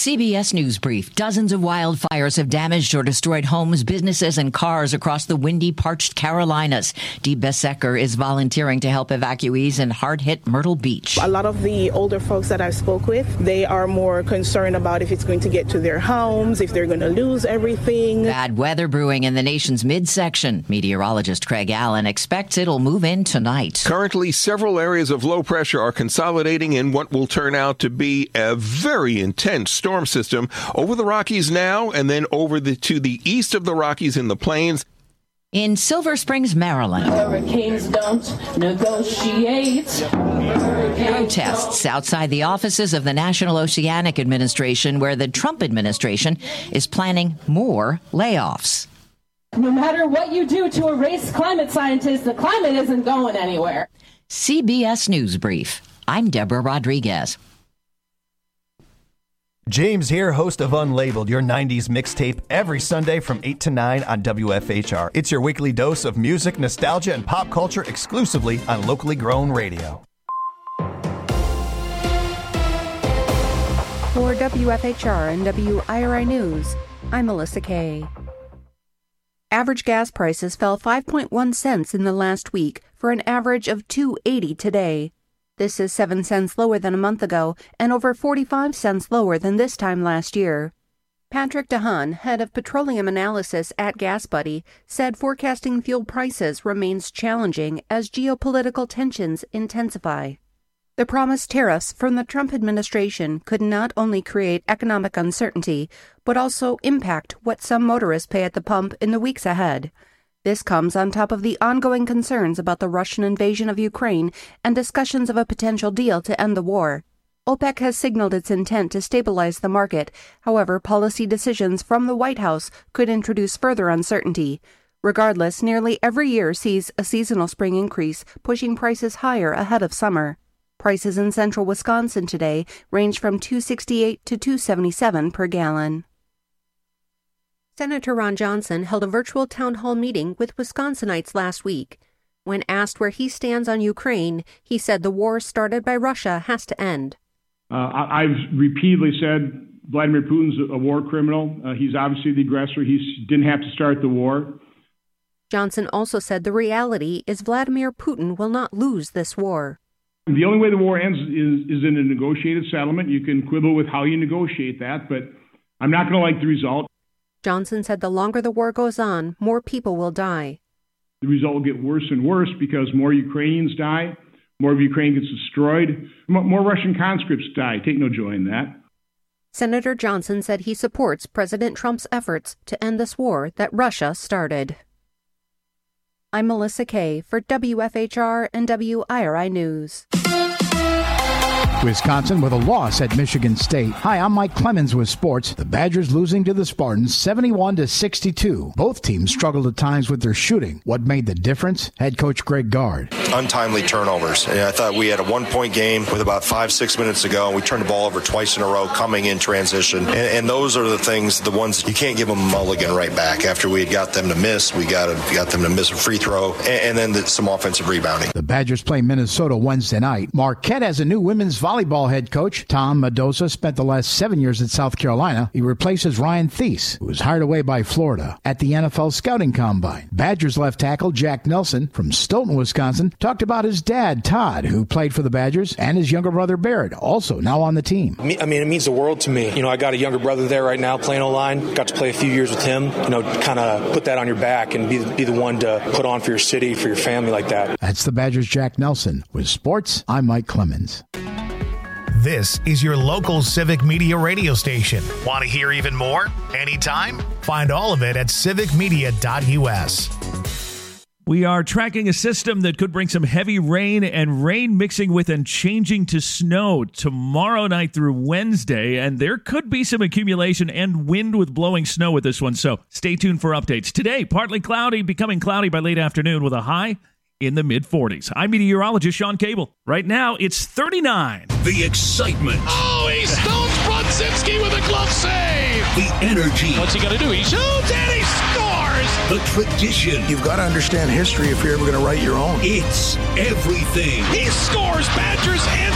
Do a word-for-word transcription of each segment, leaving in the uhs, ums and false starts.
C B S News Brief. Dozens of wildfires have damaged or destroyed homes, businesses, and cars across the windy, parched Carolinas. Dee Bessecker is volunteering to help evacuees in hard-hit Myrtle Beach. A lot of the older folks that I spoke with, they are more concerned about if it's going to get to their homes, if they're going to lose everything. Bad weather brewing in the nation's midsection. Meteorologist Craig Allen expects it'll move in tonight. Currently, several areas of low pressure are consolidating in what will turn out to be a very intense storm system over the Rockies now and then over the, to the east of the Rockies in the plains. In Silver Springs, Maryland, hurricanes don't negotiate. Protests outside the offices of the National Oceanic Administration, where the Trump administration is planning more layoffs. No matter what you do to erase climate scientists, the climate isn't going anywhere. C B S News Brief. I'm Deborah Rodriguez. James here, host of Unlabeled, your nineties mixtape, every Sunday from eight to nine on W F H R. It's your weekly dose of music, nostalgia, and pop culture exclusively on locally grown radio. For W F H R and W I R I News, I'm Melissa Kay. Average gas prices fell five point one cents in the last week for an average of two dollars and eighty cents today. This is seven cents lower than a month ago and over forty-five cents lower than this time last year. Patrick DeHaan, head of petroleum analysis at GasBuddy, said forecasting fuel prices remains challenging as geopolitical tensions intensify. The promised tariffs from the Trump administration could not only create economic uncertainty, but also impact what some motorists pay at the pump in the weeks ahead. This comes on top of the ongoing concerns about the Russian invasion of Ukraine and discussions of a potential deal to end the war. OPEC has signaled its intent to stabilize the market. However, policy decisions from the White House could introduce further uncertainty. Regardless, nearly every year sees a seasonal spring increase, pushing prices higher ahead of summer. Prices in central Wisconsin today range from two dollars and sixty-eight cents to two dollars and seventy-seven cents per gallon. Senator Ron Johnson held a virtual town hall meeting with Wisconsinites last week. When asked where he stands on Ukraine, he said the war started by Russia has to end. Uh, I've repeatedly said Vladimir Putin's a war criminal. Uh, he's obviously the aggressor. He didn't have to start the war. Johnson also said the reality is Vladimir Putin will not lose this war. The only way the war ends is, is in a negotiated settlement. You can quibble with how you negotiate that, but I'm not going to like the result. Johnson said the longer the war goes on, more people will die. The result will get worse and worse because more Ukrainians die, more of Ukraine gets destroyed, more Russian conscripts die. Take no joy in that. Senator Johnson said he supports President Trump's efforts to end this war that Russia started. I'm Melissa Kay for W F H R and W I R I News. Wisconsin with a loss at Michigan State. Hi, I'm Mike Clemens with sports. The Badgers losing to the Spartans seventy-one to sixty-two. Both teams struggled at times with their shooting. What made the difference? Head coach Greg Gard. Untimely turnovers. And I thought we had a one-point game with about five, six minutes to go, and we turned the ball over twice in a row coming in transition. And, and those are the things, the ones you can't give them a mulligan right back. After we had got them to miss, we got, a, got them to miss a free throw, and, and then the, some offensive rebounding. The Badgers play Minnesota Wednesday night. Marquette has a new women's volleyball head coach. Tom Mendoza spent the last seven years at South Carolina. He replaces Ryan Thies, who was hired away by Florida at the N F L Scouting Combine. Badgers left tackle Jack Nelson from Stoughton, Wisconsin, talked about his dad, Todd, who played for the Badgers, and his younger brother, Barrett, also now on the team. I mean, it means the world to me. You know, I got a younger brother there right now playing O-line. Got to play a few years with him. You know, kind of put that on your back and be, be the one to put on for your city, for your family like that. That's the Badgers' Jack Nelson. With sports, I'm Mike Clemens. This is your local civic media radio station. Want to hear even more? Anytime? Find all of it at civic media dot U S. We are tracking a system that could bring some heavy rain and rain mixing with and changing to snow tomorrow night through Wednesday, and there could be some accumulation and wind with blowing snow with this one, so stay tuned for updates. Today, partly cloudy, becoming cloudy by late afternoon with a high in the mid forties. I'm meteorologist Sean Cable. Right now, it's thirty-nine. The excitement. Oh, he stones Brodzinski with a glove save. The energy. What's he going to do? He shoots and he scores. The tradition. You've got to understand history if you're ever going to write your own. It's everything. He scores. Badgers answer right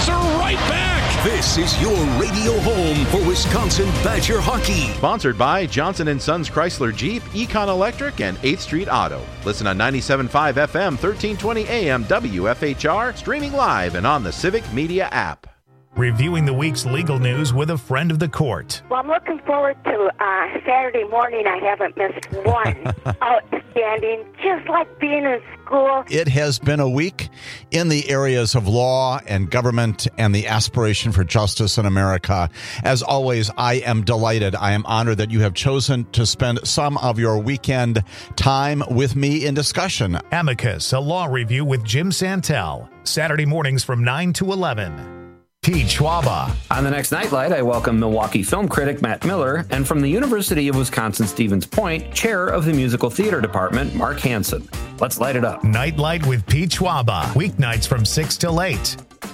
fight back. This is your radio home for Wisconsin Badger hockey. Sponsored by Johnson and Sons Chrysler Jeep, Econ Electric, and eighth Street Auto. Listen on ninety-seven point five F M, thirteen twenty A M W F H R, streaming live and on the Civic Media app. Reviewing the week's legal news with a friend of the court. Well, I'm looking forward to uh, Saturday morning. I haven't missed one. Outstanding, just like being in school. It has been a week in the areas of law and government and the aspiration for justice in America. As always, I am delighted. I am honored that you have chosen to spend some of your weekend time with me in discussion. Amicus, a law review with Jim Santel. Saturday mornings from nine to eleven. Pete Schwaba. On the next Nightlight, I welcome Milwaukee film critic Matt Miller, and from the University of Wisconsin-Stevens Point, chair of the musical theater department, Mark Hansen. Let's light it up. Nightlight with Pete Schwaba. Weeknights from six till eight.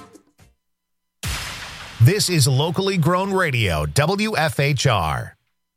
This is locally grown radio, W F H R.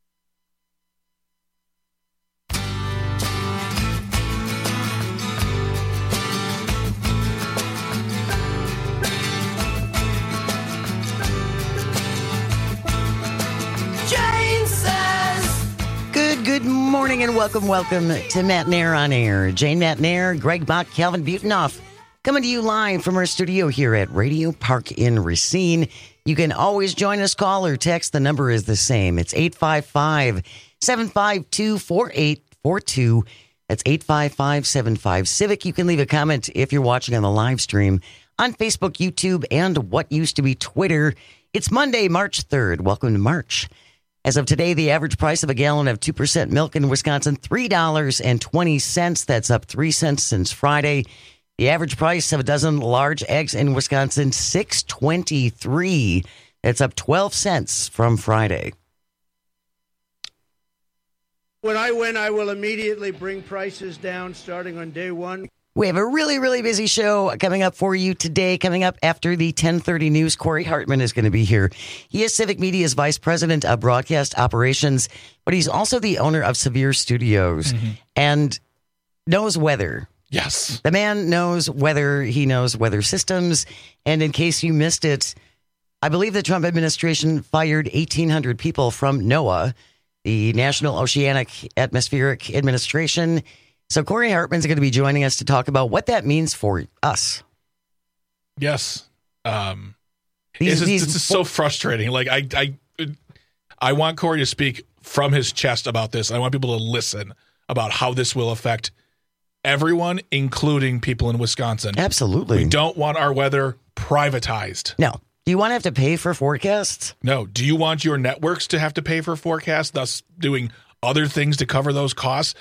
Good morning and welcome, welcome to Matt Nair on Air. Jane Matt Nair, Greg Bach, Calvin Butonoff, coming to you live from our studio here at Radio Park in Racine. You can always join us, call or text. The number is the same. It's eight five five, seven five two, four eight four two. That's eight five five, seven five, Civic. You can leave a comment if you're watching on the live stream on Facebook, YouTube, and what used to be Twitter. It's Monday, March third. Welcome to March. As of today, the average price of a gallon of two percent milk in Wisconsin, three dollars and twenty cents. That's up three cents since Friday. The average price of a dozen large eggs in Wisconsin, six dollars and twenty-three cents. That's up twelve cents from Friday. When I win, I will immediately bring prices down starting on day one. We have a really, really busy show coming up for you today. Coming up after the ten thirty news, Corey Hartman is going to be here. He is Civic Media's Vice President of Broadcast Operations, but he's also the owner of Severe Studios mm-hmm. and knows weather. Yes. The man knows weather. He knows weather systems. And in case you missed it, I believe the Trump administration fired eighteen hundred people from NOAA, the National Oceanic Atmospheric Administration. So Corey Hartman's going to be joining us to talk about what that means for us. Yes. Um, these, it's, these, it's just so frustrating. Like I, I, I want Corey to speak from his chest about this. I want people to listen about how this will affect everyone, including people in Wisconsin. Absolutely. We don't want our weather privatized. No. Do you want to have to pay for forecasts? No. Do you want your networks to have to pay for forecasts, thus doing other things to cover those costs?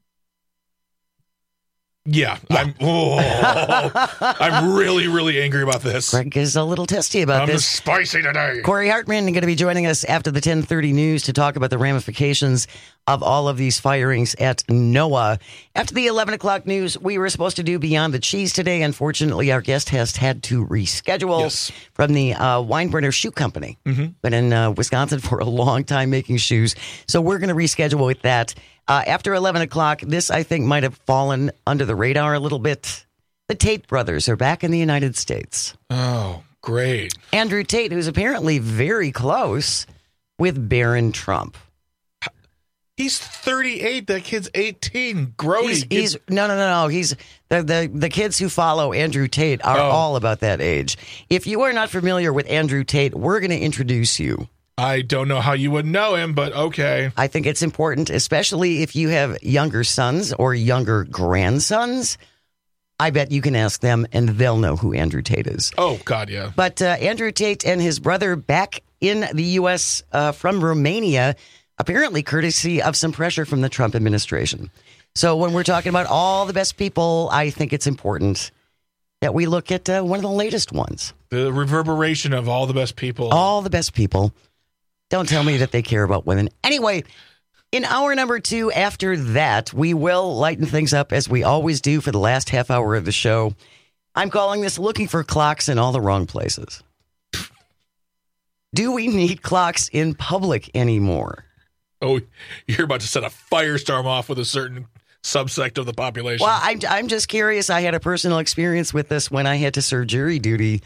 Yeah, yeah. I'm oh, I'm really, really angry about this. Greg is a little testy about I'm this. I'm spicy today. Corey Hartman is going to be joining us after the ten thirty news to talk about the ramifications of all of these firings at NOAA. After the eleven o'clock news, we were supposed to do Beyond the Cheese today. Unfortunately, our guest has had to reschedule yes. from the uh, Weinbrenner Shoe Company. Mm-hmm. Been in uh, Wisconsin for a long time making shoes. So we're going to reschedule with that. Uh, after eleven o'clock, this, I think, might have fallen under the radar a little bit. The Tate brothers are back in the United States. Oh, great. Andrew Tate, who's apparently very close with Barron Trump. He's thirty-eight. That kid's eighteen. Grody. He's, he's no, no, no, no. He's the, the the kids who follow Andrew Tate are oh. all about that age. If you are not familiar with Andrew Tate, we're going to introduce you. I don't know how you would know him, but okay. I think it's important, especially if you have younger sons or younger grandsons. I bet you can ask them, and they'll know who Andrew Tate is. Oh, God, yeah. But uh, Andrew Tate and his brother back in the U S uh, from Romania, apparently courtesy of some pressure from the Trump administration. So when we're talking about all the best people, I think it's important that we look at uh, one of the latest ones. The reverberation of all the best people. All the best people. Don't tell me that they care about women. Anyway, in hour number two, after that, we will lighten things up as we always do for the last half hour of the show. I'm calling this Looking for Clocks in All the Wrong Places. Do we need clocks in public anymore? Oh, you're about to set a firestorm off with a certain subsect of the population. Well, I'm, I'm just curious. I had a personal experience with this when I had to serve jury duty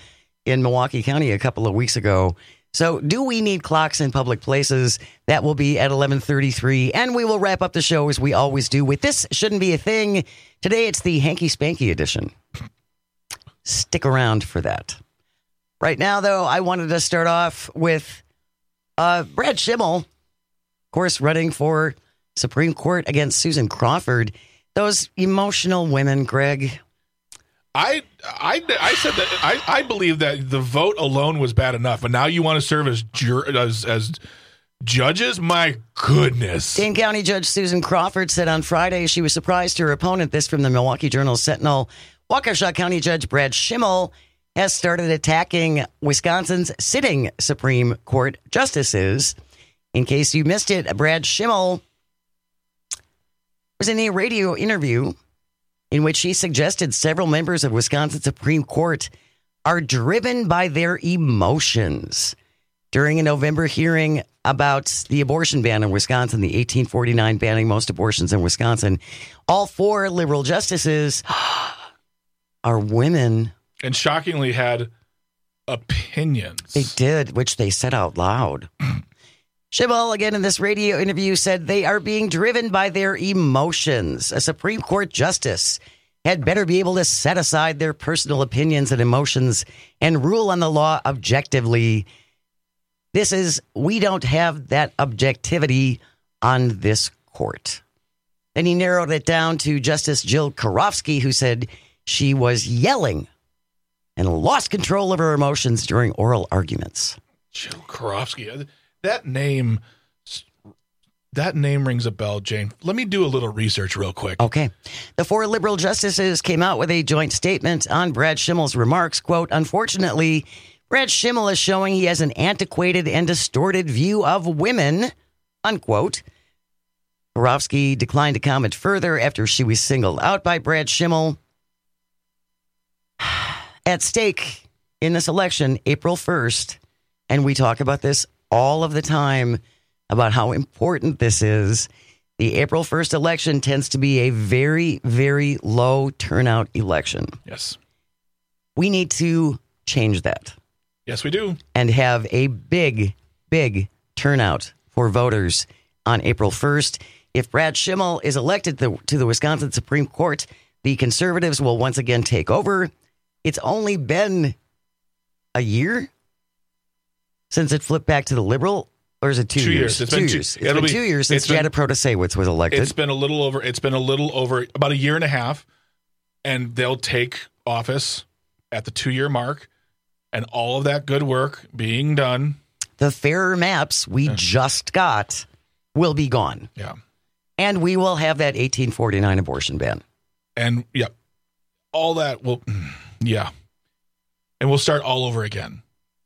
in Milwaukee County a couple of weeks ago. So do we need clocks in public places? That will be at eleven thirty-three. And we will wrap up the show as we always do with This Shouldn't Be a Thing. Today it's the Hanky Spanky edition. Stick around for that. Right now, though, I wanted to start off with uh, Brad Schimmel, of course, running for Supreme Court against Susan Crawford. Those emotional women, Greg. I, I, I said that I, I believe that the vote alone was bad enough, but now you want to serve as jur- as, as judges? My goodness. Dane County Judge Susan Crawford said on Friday she was surprised her opponent, this from the Milwaukee Journal-Sentinel, Waukesha County Judge Brad Schimmel, has started attacking Wisconsin's sitting Supreme Court justices. In case you missed it, Brad Schimmel was in a radio interview in which he suggested several members of Wisconsin Supreme Court are driven by their emotions. During a November hearing about the abortion ban in Wisconsin, the eighteen forty-nine banning most abortions in Wisconsin, all four liberal justices are women. And shockingly had opinions. They did, which they said out loud. Schimmel, again in this radio interview, said they are being driven by their emotions. A Supreme Court justice had better be able to set aside their personal opinions and emotions and rule on the law objectively. This is, we don't have that objectivity on this court. Then he narrowed it down to Justice Jill Karofsky, who said she was yelling and lost control of her emotions during oral arguments. Jill Karofsky. That name, that name rings a bell, Jane. Let me do a little research real quick. Okay. The four liberal justices came out with a joint statement on Brad Schimmel's remarks. Quote, unfortunately, Brad Schimmel is showing he has an antiquated and distorted view of women, unquote. Karofsky declined to comment further after she was singled out by Brad Schimmel. At stake in this election, April first, and we talk about this all of the time about how important this is. The April first election tends to be a very, very low turnout election. Yes. We need to change that. Yes, we do. And have a big, big turnout for voters on April first. If Brad Schimmel is elected to, to the Wisconsin Supreme Court, the conservatives will once again take over. It's only been a year since it flipped back to the liberal, or is it two, two years? years? It's two been years. Two, it's been be, two years since Jada Protasewicz was elected. It's been a little over. It's been a little over about a year and a half, and they'll take office at the two-year mark, and all of that good work being done. The fairer maps we yeah. just got will be gone. Yeah, and we will have that eighteen forty-nine abortion ban. And yeah, all that will, yeah, and we'll start all over again.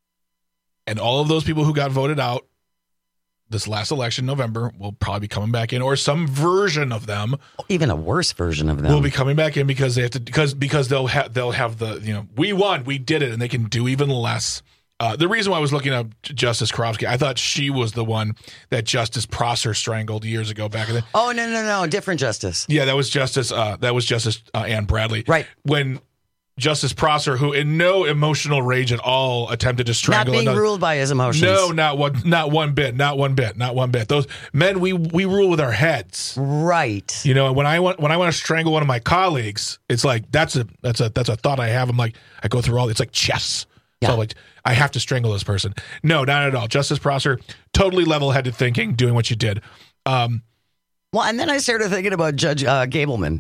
And all of those people who got voted out this last election, November, will probably be coming back in, or some version of them, even a worse version of them, will be coming back in because they have to, because because they'll have they'll have the you know we won, we did it, and they can do even less. Uh, the reason why I was looking up Justice Karofsky, I thought she was the one that Justice Prosser strangled years ago back then. Oh no no no, different justice. Yeah, that was Justice uh, that was Justice uh, Ann Bradley. Right when. Justice Prosser, who in no emotional rage at all attempted to strangle. Not being another. ruled by his emotions. No, not one, not one bit, not one bit, not one bit. Those men, we we rule with our heads, right? You know, when I want when I want to strangle one of my colleagues, it's like that's a that's a that's a thought I have. I'm like, I go through all. It's like chess. Yeah. So I'm like, I have to strangle this person. No, not at all. Justice Prosser, totally level-headed thinking, doing what you did. Um, well, and then I started thinking about Judge uh, Gableman.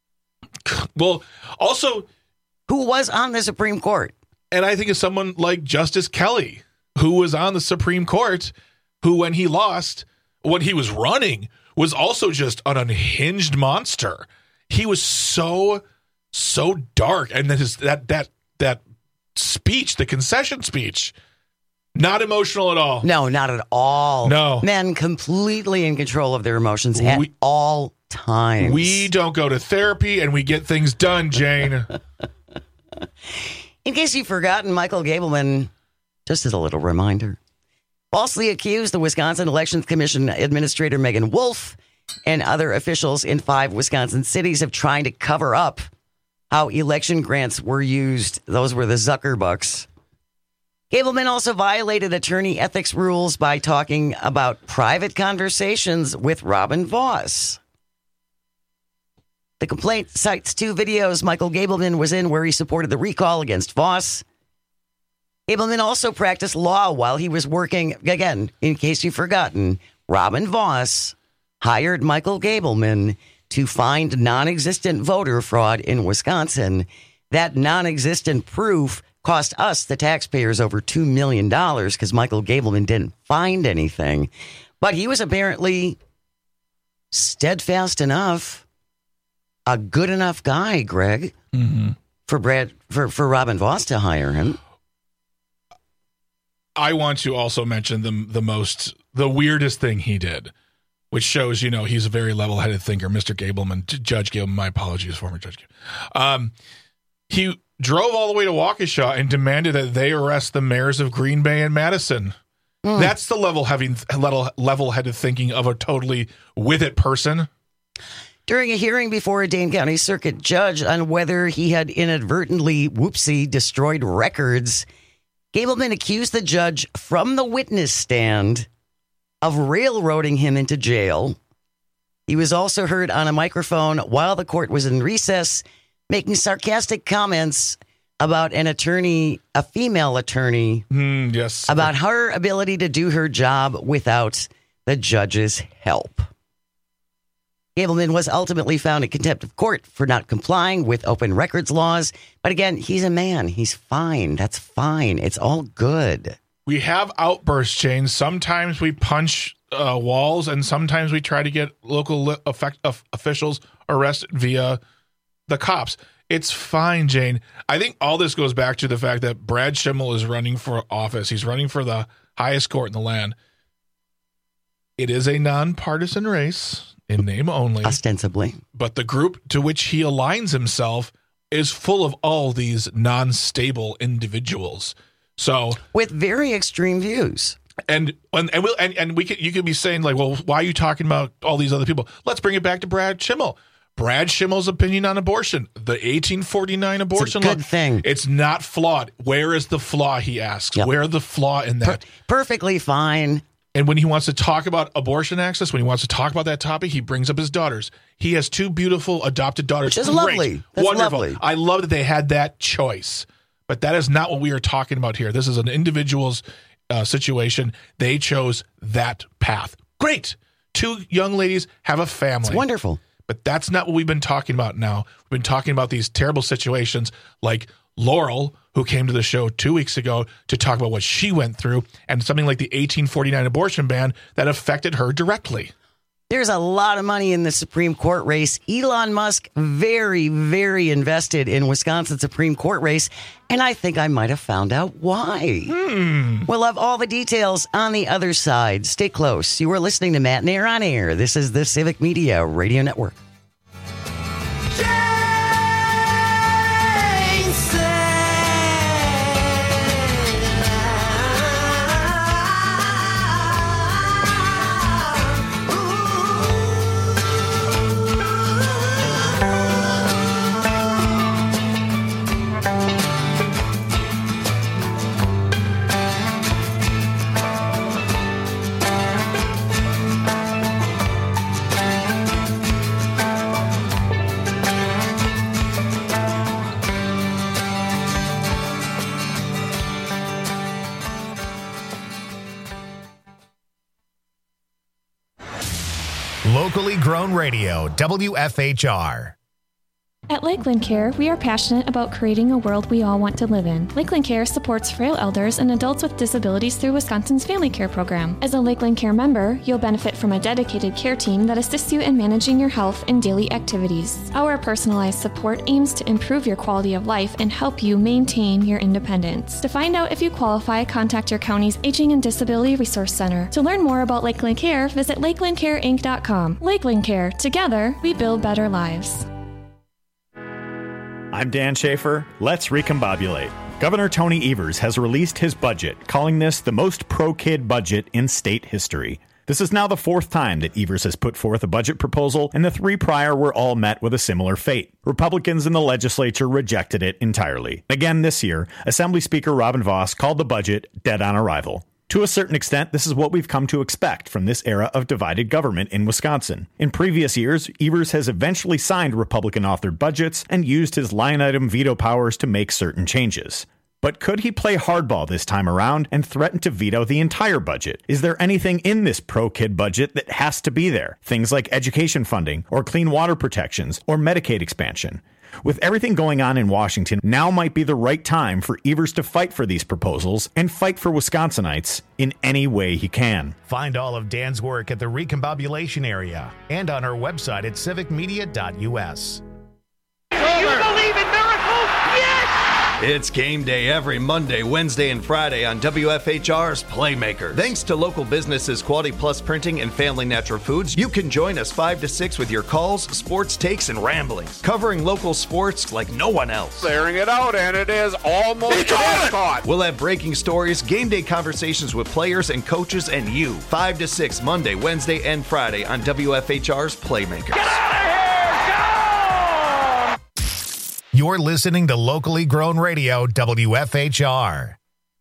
Well, also. Who was on the Supreme Court. And I think of someone like Justice Kelly, who was on the Supreme Court, who when he lost, when he was running, was also just an unhinged monster. He was so, so dark. And then his that that that speech, the concession speech, not emotional at all. No, not at all. No. Men completely in control of their emotions at we, all times. We don't go to therapy and we get things done, Jane. In case you've forgotten, Michael Gableman, just as a little reminder, falsely accused the Wisconsin Elections Commission Administrator Megan Wolf and other officials in five Wisconsin cities of trying to cover up how election grants were used. Those were the Zucker bucks Gableman also violated attorney ethics rules by talking about private conversations with Robin Voss. The complaint cites two videos Michael Gableman was in where he supported the recall against Voss. Gableman also practiced law while he was working, again, in case you've forgotten, Robin Voss hired Michael Gableman to find non-existent voter fraud in Wisconsin. That non-existent proof cost us, the taxpayers, over two million dollars because Michael Gableman didn't find anything. But he was apparently steadfast enough, a good enough guy, Greg, mm-hmm. for Brad for, for Robin Voss to hire him. I want to also mention the the most the weirdest thing he did, which shows, you know, he's a very level-headed thinker, Mister Gableman, Judge Gableman. My apologies, former Judge Gableman. Um, he drove all the way to Waukesha and demanded that they arrest the mayors of Green Bay and Madison. Mm. That's the level having level level-headed thinking of a totally with it person. During a hearing before a Dane County Circuit judge on whether he had inadvertently, whoopsie, destroyed records, Gableman accused the judge from the witness stand of railroading him into jail. He was also heard on a microphone while the court was in recess, making sarcastic comments about an attorney, a female attorney, mm, yes, about her ability to do her job without the judge's help. Gableman was ultimately found in contempt of court for not complying with open records laws. But again, he's a man. He's fine. That's fine. It's all good. We have outburst chains. Sometimes we punch uh, walls, and sometimes we try to get local li- effect- uh, officials arrested via the cops. It's fine, Jane. I think all this goes back to the fact that Brad Schimmel is running for office. He's running for the highest court in the land. It is a nonpartisan race. In name only. Ostensibly. But the group to which he aligns himself is full of all these non-stable individuals. So with very extreme views. And and and, we'll, and, and we could you could be saying like, well, why are you talking about all these other people? Let's bring it back to Brad Schimmel. Brad Schimmel's opinion on abortion, the eighteen forty-nine abortion it's a good law. Thing. It's not flawed. Where is the flaw, he asks. Yep. Where is the flaw in that? Per- perfectly fine. And when he wants to talk about abortion access, when he wants to talk about that topic, he brings up his daughters. He has two beautiful adopted daughters. Which is Great. lovely. That's Wonderful. Lovely. I love that they had that choice. But that is not what we are talking about here. This is an individual's uh, situation. They chose that path. Great. Two young ladies have a family. It's wonderful. But that's not what we've been talking about now. We've been talking about these terrible situations like Laurel, who came to the show two weeks ago to talk about what she went through, and something like the eighteen forty-nine abortion ban that affected her directly. There's a lot of money in the Supreme Court race. Elon Musk, very, very invested in Wisconsin Supreme Court race, and I think I might have found out why. Hmm. We'll have all the details on the other side. Stay close. You are listening to Matt Nair on Air. This is the Civic Media Radio Network. Locally grown radio, W F H R. At Lakeland Care, we are passionate about creating a world we all want to live in. Lakeland Care supports frail elders and adults with disabilities through Wisconsin's Family Care Program. As a Lakeland Care member, you'll benefit from a dedicated care team that assists you in managing your health and daily activities. Our personalized support aims to improve your quality of life and help you maintain your independence. To find out if you qualify, contact your county's Aging and Disability Resource Center. To learn more about Lakeland Care, visit lakeland care inc dot com. Lakeland Care. Together, we build better lives. I'm Dan Schaefer. Let's recombobulate. Governor Tony Evers has released his budget, calling this the most pro-kid budget in state history. This is now the fourth time that Evers has put forth a budget proposal, and the three prior were all met with a similar fate. Republicans in the legislature rejected it entirely. Again this year, Assembly Speaker Robin Vos called the budget dead on arrival. To a certain extent, this is what we've come to expect from this era of divided government in Wisconsin. In previous years, Evers has eventually signed Republican-authored budgets and used his line-item veto powers to make certain changes. But could he play hardball this time around and threaten to veto the entire budget? Is there anything in this pro-kid budget that has to be there? Things like education funding, or clean water protections, or Medicaid expansion. With everything going on in Washington, now might be the right time for Evers to fight for these proposals and fight for Wisconsinites in any way he can. Find all of Dan's work at the Recombobulation area and on our website at civic media dot u s. Do you believe in miracles? Yes! It's game day every Monday, Wednesday, and Friday on W F H R's Playmakers. Thanks to local businesses Quality Plus Printing and Family Natural Foods, you can join us five to six with your calls, sports takes, and ramblings, covering local sports like no one else. Clearing it out, and it is almost caught. We'll have breaking stories, game day conversations with players and coaches, and you. five to six Monday, Wednesday, and Friday on W F H R's Playmakers. Get out of here! You're listening to locally grown radio, W F H R.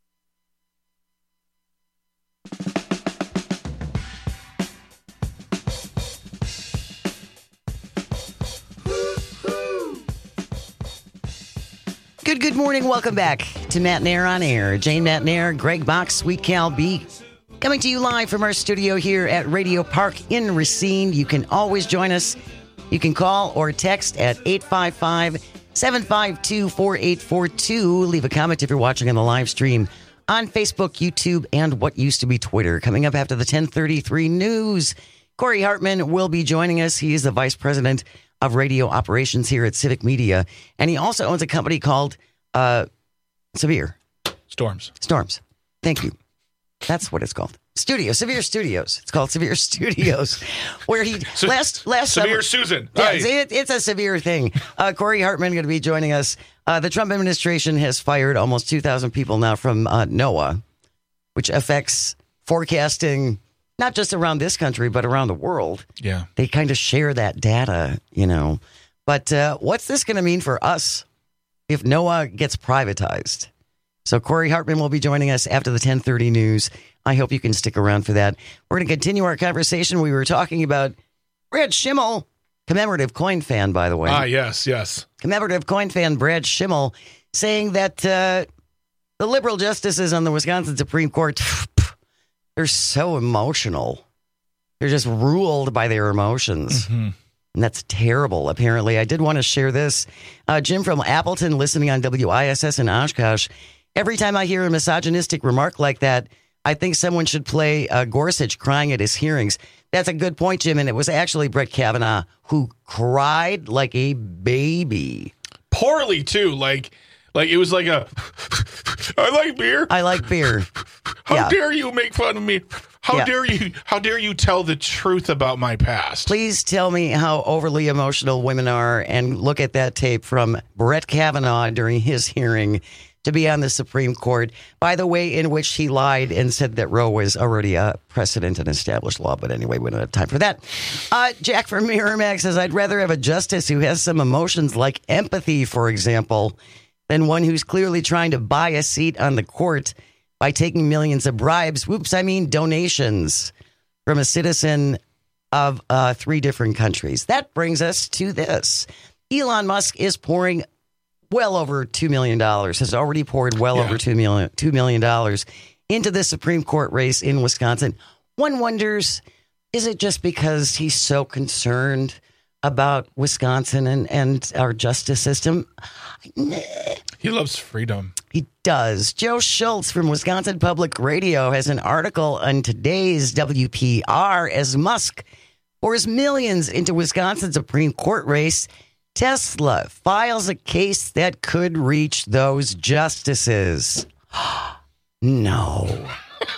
Good, good morning. Welcome back to Matt Nair on Air. Jane Matt Nair, Greg Bach, Sweet Cal B. Coming to you live from our studio here at Radio Park in Racine. You can always join us. You can call or text at eight five five, seven five two, four eight four two. Leave a comment if you're watching on the live stream on Facebook, YouTube, and what used to be Twitter. Coming up after the ten thirty-three news, Corey Hartman will be joining us. He is the Vice President of Radio Operations here at Civic Media, and he also owns a company called uh, Severe. Storms. Storms. Thank you. That's what it's called. Studio, Severe Studios. It's called Severe Studios, where he Se- last last Severe summer, Susan. Yeah, Hey. it's, it, it's a severe thing. Uh, Corey Hartman going to be joining us. Uh, the Trump administration has fired almost two thousand people now from uh, NOAA, which affects forecasting not just around this country but around the world. Yeah, they kind of share that data, you know. But uh, what's this going to mean for us if NOAA gets privatized? So Corey Hartman will be joining us after the ten thirty news. I hope you can stick around for that. We're going to continue our conversation. We were talking about Brad Schimmel, commemorative coin fan, by the way. Ah, yes, yes. Commemorative coin fan Brad Schimmel saying that uh, the liberal justices on the Wisconsin Supreme Court, they're so emotional. They're just ruled by their emotions. Mm-hmm. And that's terrible, apparently. I did want to share this. Uh, Jim from Appleton, listening on W I S S in Oshkosh. Every time I hear a misogynistic remark like that, I think someone should play uh, Gorsuch crying at his hearings. That's a good point, Jim. And it was actually Brett Kavanaugh who cried like a baby. Poorly, too. Like, like it was like a, I like beer. I like beer. How Yeah. dare you make fun of me? How Yeah. dare you? How dare you tell the truth about my past? Please tell me how overly emotional women are and look at that tape from Brett Kavanaugh during his hearing to be on the Supreme Court, by the way in which he lied and said that Roe was already a precedent and established law. But anyway, we don't have time for that. Uh, Jack from Merrimack says, I'd rather have a justice who has some emotions like empathy, for example, than one who's clearly trying to buy a seat on the court by taking millions of bribes. Whoops, I mean donations from a citizen of uh, three different countries. That brings us to this. Elon Musk is pouring well over two million dollars, has already poured well Yeah. over two million dollars, two million dollars into the Supreme Court race in Wisconsin. One wonders, is it just because he's so concerned about Wisconsin and, and our justice system? He loves freedom. He does. Joe Schultz from Wisconsin Public Radio has an article on today's W P R as Musk pours millions into Wisconsin Supreme Court race. Tesla files a case that could reach those justices. No.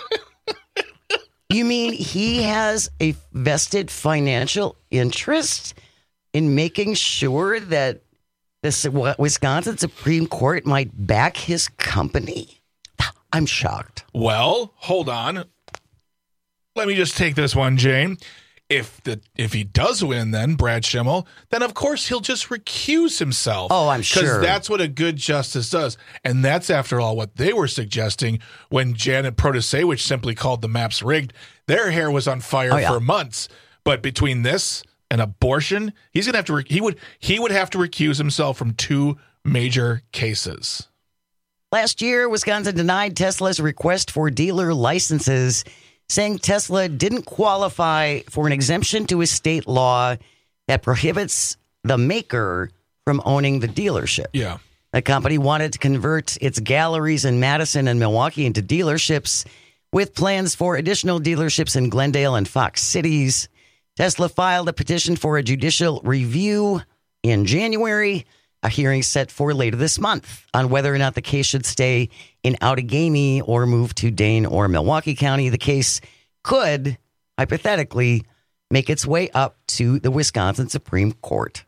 You mean he has a vested financial interest in making sure that the Wisconsin Supreme Court might back his company? I'm shocked. Well, hold on. let me just take this one, Jane. If the if he does win, then Brad Schimmel, then of course he'll just recuse himself. Oh, I'm sure. Because that's what a good justice does. And that's, after all, what they were suggesting when Janet Protasewicz simply called the maps rigged. Their hair was on fire Oh, yeah. for months. But between this and abortion, he's gonna have to re- he would he would have to recuse himself from two major cases. Last year, Wisconsin denied Tesla's request for dealer licenses, saying Tesla didn't qualify for an exemption to a state law that prohibits the maker from owning the dealership. Yeah. The company wanted to convert its galleries in Madison and Milwaukee into dealerships, with plans for additional dealerships in Glendale and Fox Cities. Tesla filed a petition for a judicial review in January, a hearing set for later this month on whether or not the case should stay in Outagamie or move to Dane or Milwaukee County. The case could, hypothetically, make its way up to the Wisconsin Supreme Court.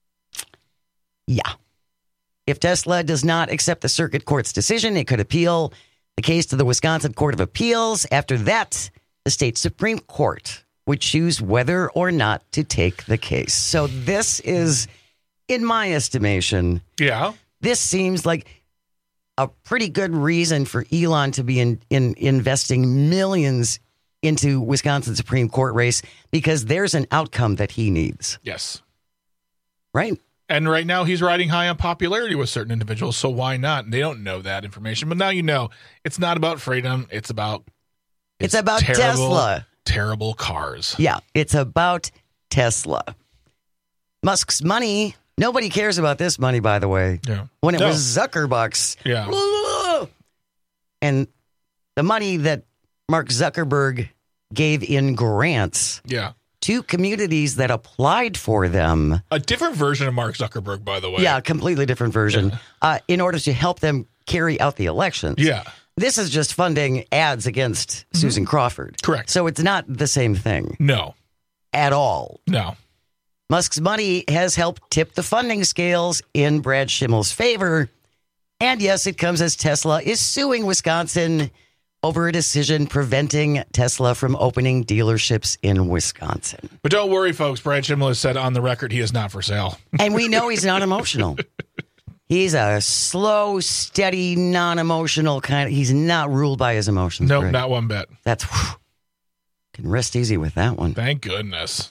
Yeah. If Tesla does not accept the circuit court's decision, it could appeal the case to the Wisconsin Court of Appeals. After that, the state Supreme Court would choose whether or not to take the case. So this is, in my estimation, yeah, this seems like a pretty good reason for Elon to be in, in investing millions into Wisconsin Supreme Court race, because there's an outcome that he needs. Yes. Right. And right now he's riding high on popularity with certain individuals, so why not? And they don't know that information, but now you know. It's not about freedom. It's about it's, it's about terrible, Tesla. Terrible cars. Yeah, it's about Tesla. Musk's money. Nobody cares about this money, by the way. Yeah. When it no. was Zuckerbucks. Yeah. And the money that Mark Zuckerberg gave in grants. Yeah. To communities that applied for them. A different version of Mark Zuckerberg, by the way. Yeah, a completely different version. Yeah. Uh, in order to help them carry out the elections. Yeah. This is just funding ads against mm-hmm. Susan Crawford. Correct. So it's not the same thing. No. At all. No. Musk's money has helped tip the funding scales in Brad Schimmel's favor. And yes, it comes as Tesla is suing Wisconsin over a decision preventing Tesla from opening dealerships in Wisconsin. But don't worry, folks. Brad Schimmel has said on the record he is not for sale. And we know he's not emotional. He's a slow, steady, non-emotional kind of... He's not ruled by his emotions. Nope, Greg. Not one bit. That's... Whew, can rest easy with that one. Thank goodness.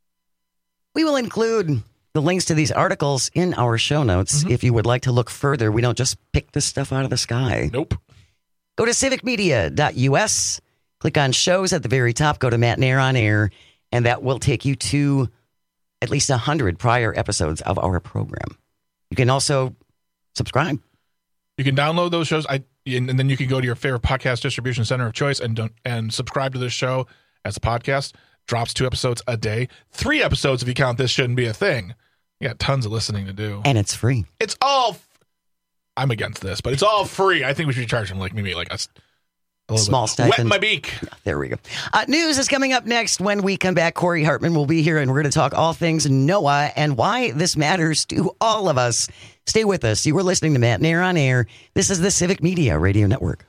We will include the links to these articles in our show notes mm-hmm. if you would like to look further. We don't just pick this stuff out of the sky. Nope. Go to civic media dot U S, click on shows at the very top, go to Matt Nair on Air, and that will take you to at least one hundred prior episodes of our program. You can also subscribe. You can download those shows, I, and then you can go to your favorite podcast distribution center of choice and don't, and subscribe to this show as a podcast. Drops two episodes a day. Three episodes if you count This Shouldn't Be a Thing. You got tons of listening to do. And it's free. It's all... F- I'm against this, but it's all free. I think we should charge them like maybe like a, a small bit. stipend. Wet my beak. There we go. Uh, news is coming up next. When we come back, Corey Hartman will be here, and we're going to talk all things Noah and why this matters to all of us. Stay with us. You were listening to Matt Nair on Air. This is the Civic Media Radio Network.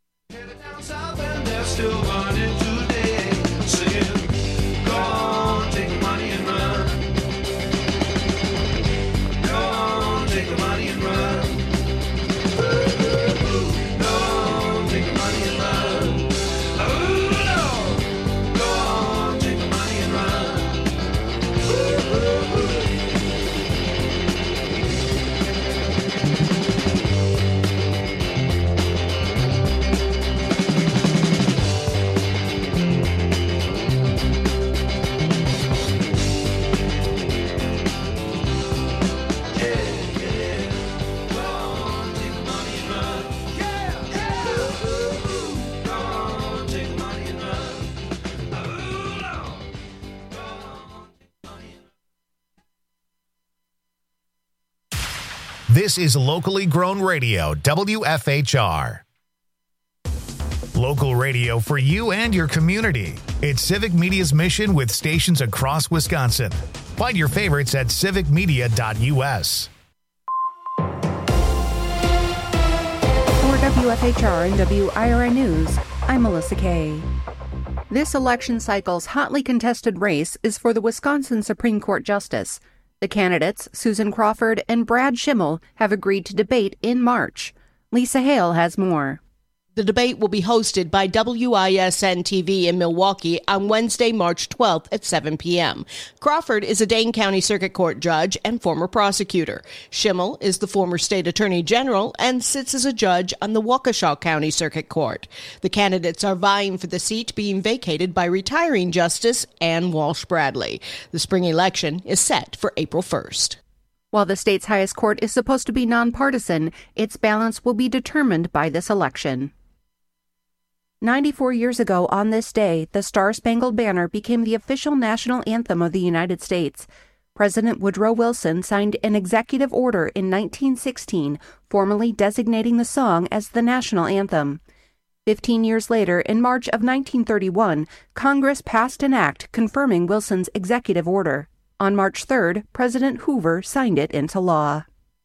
This is locally grown radio, W F H R. Local radio for you and your community. It's Civic Media's mission with stations across Wisconsin. Find your favorites at civic media dot U S. For W F H R and W I R I News, I'm Melissa Kay. This election cycle's hotly contested race is for the Wisconsin Supreme Court Justice. The candidates, Susan Crawford and Brad Schimmel, have agreed to debate in March. Lisa Hale has more. The debate will be hosted by W I S N T V in Milwaukee on Wednesday, March twelfth at seven p.m. Crawford is a Dane County Circuit Court judge and former prosecutor. Schimmel is the former state attorney general and sits as a judge on the Waukesha County Circuit Court. The candidates are vying for the seat being vacated by retiring Justice Ann Walsh Bradley. The spring election is set for April first. While the state's highest court is supposed to be nonpartisan, its balance will be determined by this election. ninety-four years ago on this day, the Star-Spangled Banner became the official national anthem of the United States. President Woodrow Wilson signed an executive order in nineteen sixteen, formally designating the song as the national anthem. Fifteen years later, in March of nineteen thirty-one, Congress passed an act confirming Wilson's executive order. On March third, President Hoover signed it into law.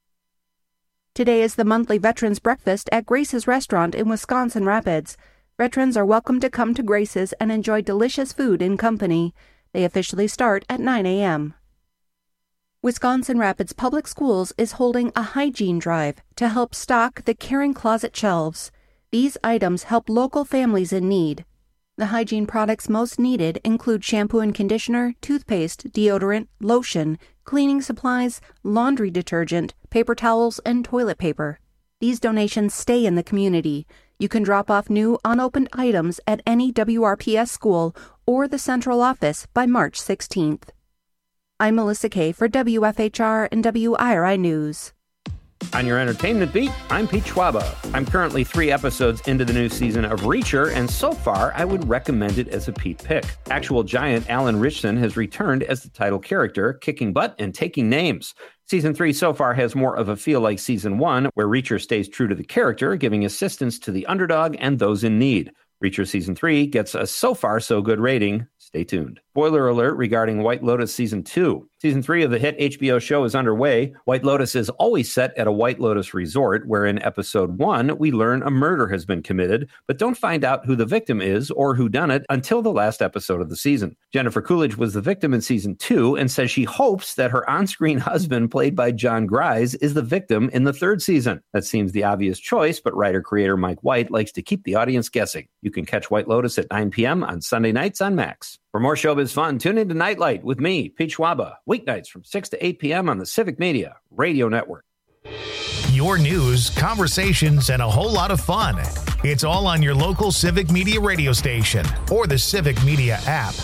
Today is the monthly Veterans Breakfast at Grace's Restaurant in Wisconsin Rapids. Veterans are welcome to come to Grace's and enjoy delicious food in company. They officially start at nine a.m. Wisconsin Rapids Public Schools is holding a hygiene drive to help stock the Caring Closet shelves. These items help local families in need. The hygiene products most needed include shampoo and conditioner, toothpaste, deodorant, lotion, cleaning supplies, laundry detergent, paper towels, and toilet paper. These donations stay in the community. You can drop off new, unopened items at any W R P S school or the central office by March sixteenth. I'm Melissa Kay for W F H R and W I R I News. On your entertainment beat, I'm Pete Schwaba. I'm currently three episodes into the new season of Reacher, and so far, I would recommend it as a Pete pick. Actual giant Alan Ritchson has returned as the title character, kicking butt and taking names. Season three so far has more of a feel like Season one, where Reacher stays true to the character, giving assistance to the underdog and those in need. Reacher Season three gets a so far so good rating. Stay tuned. Spoiler alert regarding White Lotus Season two. Season three of the hit H B O show is underway. White Lotus is always set at a White Lotus resort, where in episode one, we learn a murder has been committed, but don't find out who the victim is or who done it until the last episode of the season. Jennifer Coolidge was the victim in season two and says she hopes that her on-screen husband, played by John Grise, is the victim in the third season. That seems the obvious choice, but writer-creator Mike White likes to keep the audience guessing. You can catch White Lotus at nine p.m. on Sunday nights on Max. For more showbiz fun, tune into Nightlight with me, Pete Schwaba, weeknights from six to eight p.m. on the Civic Media Radio Network. Your news, conversations, and a whole lot of fun. It's all on your local Civic Media radio station or the Civic Media app.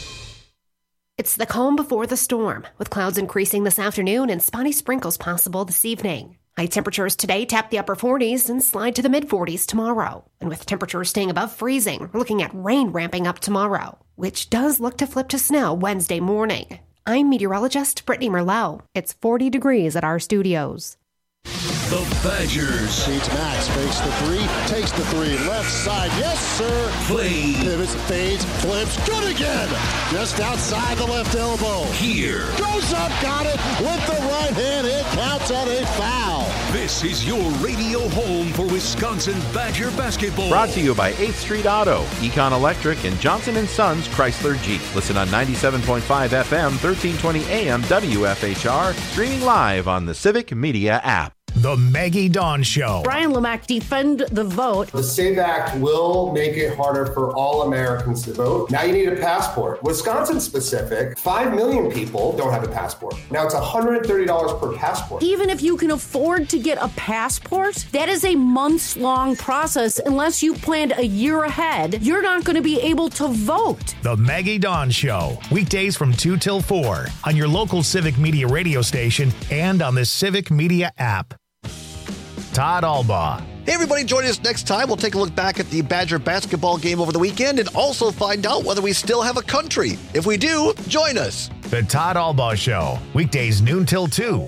It's the calm before the storm, with clouds increasing this afternoon and spotty sprinkles possible this evening. High temperatures today tap the upper forties and slide to the mid-forties tomorrow. And with temperatures staying above freezing, we're looking at rain ramping up tomorrow, which does look to flip to snow Wednesday morning. I'm meteorologist Brittany Merlot. It's forty degrees at our studios. The Badgers. Feeds Max, fakes the three, takes the three, left side, yes sir. Play. Pivots, fades, flips, good again. Just outside the left elbow. Here. Goes up, got it, with the right hand, it counts on a foul. This is your radio home for Wisconsin Badger basketball. Brought to you by eighth Street Auto, Econ Electric, and Johnson and Sons Chrysler Jeep. Listen on ninety-seven point five F M, thirteen twenty A M W F H R, streaming live on the Civic Media app. The Maggie Dawn Show. Brian Lamack, defend the vote. The SAVE Act will make it harder for all Americans to vote. Now you need a passport. Wisconsin specific, five million people don't have a passport. Now it's one hundred thirty dollars per passport. Even if you can afford to get a passport, that is a months-long process. Unless you planned a year ahead, you're not going to be able to vote. The Maggie Dawn Show. Weekdays from two till four on your local Civic Media radio station and on the Civic Media app. Todd Albaugh. Hey, everybody, join us next time. We'll take a look back at the Badger basketball game over the weekend and also find out whether we still have a country. If we do, join us. The Todd Albaugh Show. Weekdays noon till two.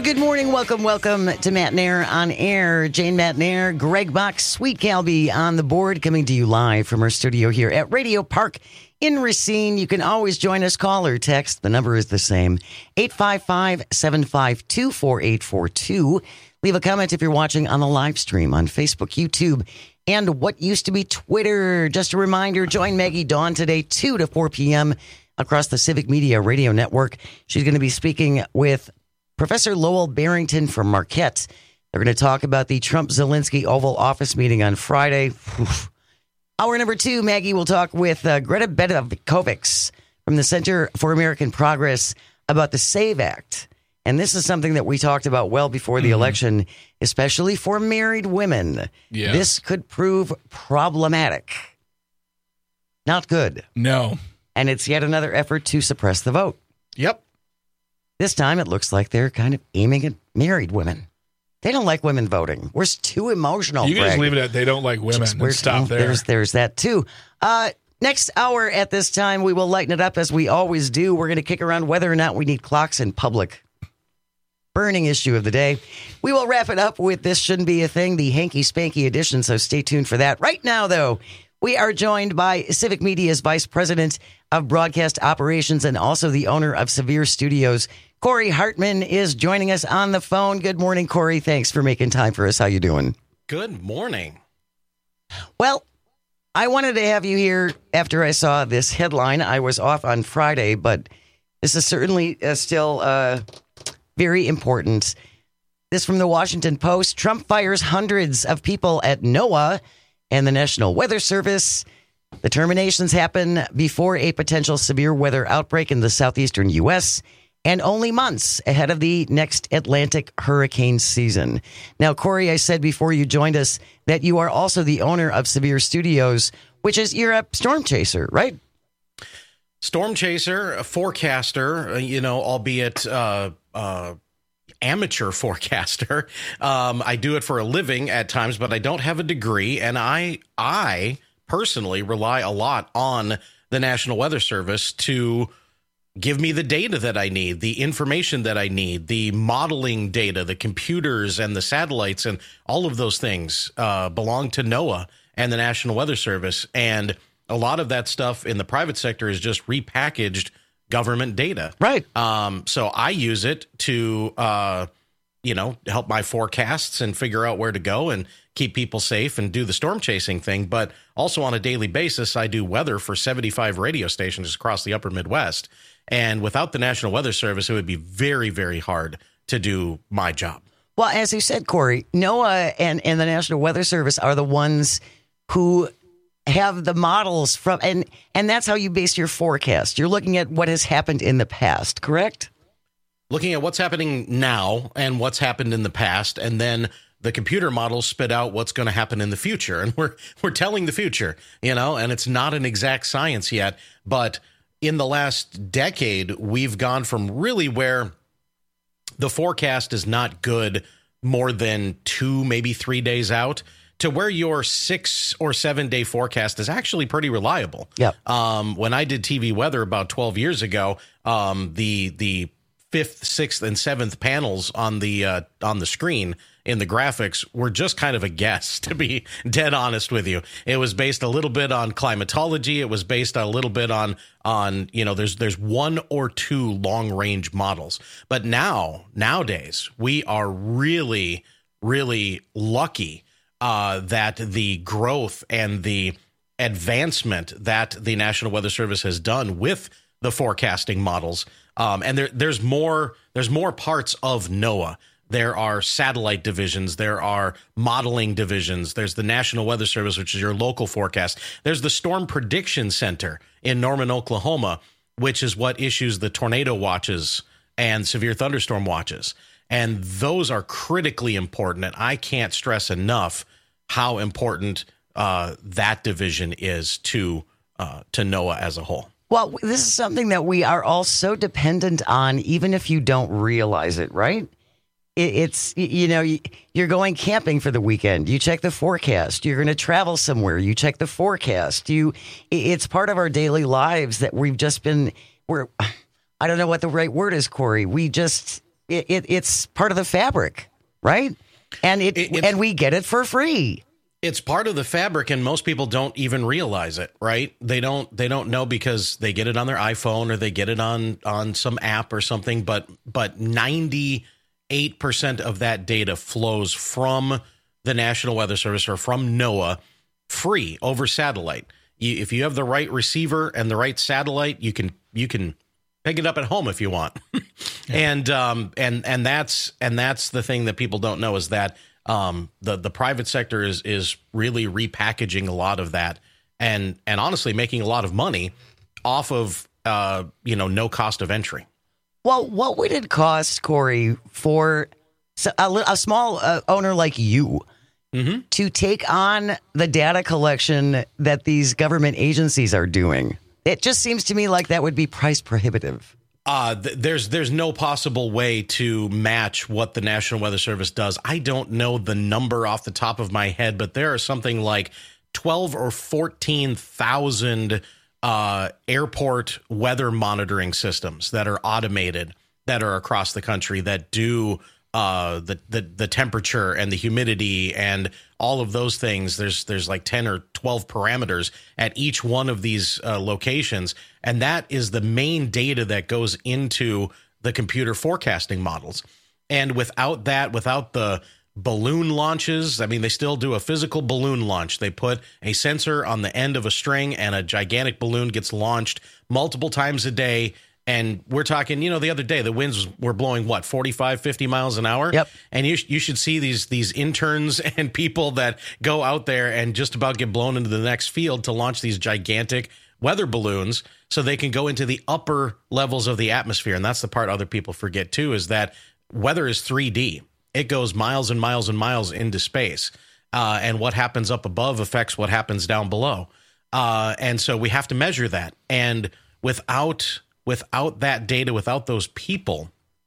Good, good morning. Welcome, welcome to Matt Nair on air. Jane Matt Nair, Greg Bach, Sweet Calby on the board, coming to you live from our studio here at Radio Park in Racine. You can always join us, call or text. The number is the same, eight five five, seven five two, four eight four two. Leave a comment if you're watching on the live stream on Facebook, YouTube, and what used to be Twitter. Just a reminder, join Maggie Dawn today, two to four p.m. across the Civic Media Radio Network. She's going to be speaking with Professor Lowell Barrington from Marquette. They're going to talk about the Trump-Zelensky Oval Office meeting on Friday. Hour number two, Maggie will talk with uh, Greta Bedovic from the Center for American Progress about the SAVE Act. And this is something that we talked about well before the mm-hmm. election, especially for married women. Yeah. This could prove problematic. Not good. No. And it's yet another effort to suppress the vote. Yep. This time it looks like they're kind of aiming at married women. They don't like women voting. We're too emotional. You can Greg. just leave it at they don't like women Just, and stop there. There's, there's that too. Uh, next hour at this time, we will lighten it up as we always do. We're going to kick around whether or not we need clocks in public. Burning issue of the day. We will wrap it up with This Shouldn't Be a Thing, the hanky spanky edition, so stay tuned for that. Right now, though, we are joined by Civic Media's Vice President of Broadcast Operations and also the owner of Severe Studios. Corey Hartman is joining us on the phone. Good morning, Corey. Thanks for making time for us. How you doing? Good morning. Well, I wanted to have you here after I saw this headline. I was off on Friday, but this is certainly uh, still uh, very important. This from the Washington Post. Trump fires hundreds of people at NOAA and the National Weather Service. The terminations happen before a potential severe weather outbreak in the southeastern U S and only months ahead of the next Atlantic hurricane season. Now, Corey, I said before you joined us that you are also the owner of Severe Studios, which is you're a storm chaser, right? Storm chaser, a forecaster, you know, albeit uh, uh, amateur forecaster. Um, I do it for a living at times, but I don't have a degree, and I I personally rely a lot on the National Weather Service to give me the data that I need, the information that I need, the modeling data, the computers and the satellites and all of those things uh, belong to NOAA and the National Weather Service. And a lot of that stuff in the private sector is just repackaged government data. Right. Um, so I use it to, uh, you know, help my forecasts and figure out where to go and keep people safe and do the storm chasing thing. But also on a daily basis, I do weather for seventy-five radio stations across the upper Midwest. And without the National Weather Service, it would be very, very hard to do my job. Well, as you said, Corey, NOAA and, and the National Weather Service are the ones who have the models from, and, and that's how you base your forecast. You're looking at what has happened in the past, correct? Looking at what's happening now and what's happened in the past, and then the computer models spit out what's going to happen in the future. And we're we're telling the future, you know, and it's not an exact science yet, but in the last decade, we've gone from really where the forecast is not good more than two, maybe three days out, to where your six or seven day forecast is actually pretty reliable. Yeah. Um, when I did T V weather about twelve years ago, um, the the fifth, sixth, and seventh panels on the uh, on the screen in the graphics were just kind of a guess, to be dead honest with you. It was based a little bit on climatology. It was based a little bit on, on you know, there's there's one or two long-range models. But now, nowadays, we are really, really lucky uh, that the growth and the advancement that the National Weather Service has done with the forecasting models. Um, and there, there's more there's more parts of NOAA. There are satellite divisions. There are modeling divisions. There's the National Weather Service, which is your local forecast. There's the Storm Prediction Center in Norman, Oklahoma, which is what issues the tornado watches and severe thunderstorm watches. And those are critically important. And I can't stress enough how important uh, that division is to uh, to NOAA as a whole. Well, this is something that we are all so dependent on, even if you don't realize it, right? It's, you know, you're going camping for the weekend. You check the forecast. You're going to travel somewhere. You check the forecast. You, it's part of our daily lives that we've just been, we're, I don't know what the right word is, Corey. We just, it, it, it's part of the fabric, right? And it, it and we get it for free. It's part of the fabric, and most people don't even realize it, right? They don't they don't know because they get it on their iPhone or they get it on on some app or something. But but ninety-eight percent of that data flows from the National Weather Service or from NOAA free over satellite. You, if you have the right receiver and the right satellite, you can you can pick it up at home if you want. yeah. And um and and that's and that's the thing that people don't know is that. Um, the, the private sector is, is really repackaging a lot of that and, and honestly making a lot of money off of, uh, you know, no cost of entry. Well, what would it cost, Corey, for a, a small uh, owner like you mm-hmm. to take on the data collection that these government agencies are doing? It just seems to me like that would be price prohibitive. Uh, th- there's there's no possible way to match what the National Weather Service does. I don't know the number off the top of my head, but there are something like twelve or fourteen thousand uh, airport weather monitoring systems that are automated that are across the country that do uh, the, the the temperature and the humidity and all of those things. There's there's like ten or twelve parameters at each one of these uh, locations. And that is the main data that goes into the computer forecasting models. And without that, without the balloon launches, I mean, they still do a physical balloon launch. They put a sensor on the end of a string and a gigantic balloon gets launched multiple times a day. And we're talking, you know, the other day, the winds were blowing, what, forty-five, fifty miles an hour? Yep. And you, you should see these these interns and people that go out there and just about get blown into the next field to launch these gigantic weather balloons so they can go into the upper levels of the atmosphere. And that's the part other people forget, too, is that weather is three D. It goes miles and miles and miles into space. Uh, and what happens up above affects what happens down below. Uh, and so we have to measure that. And without without that data, without those people,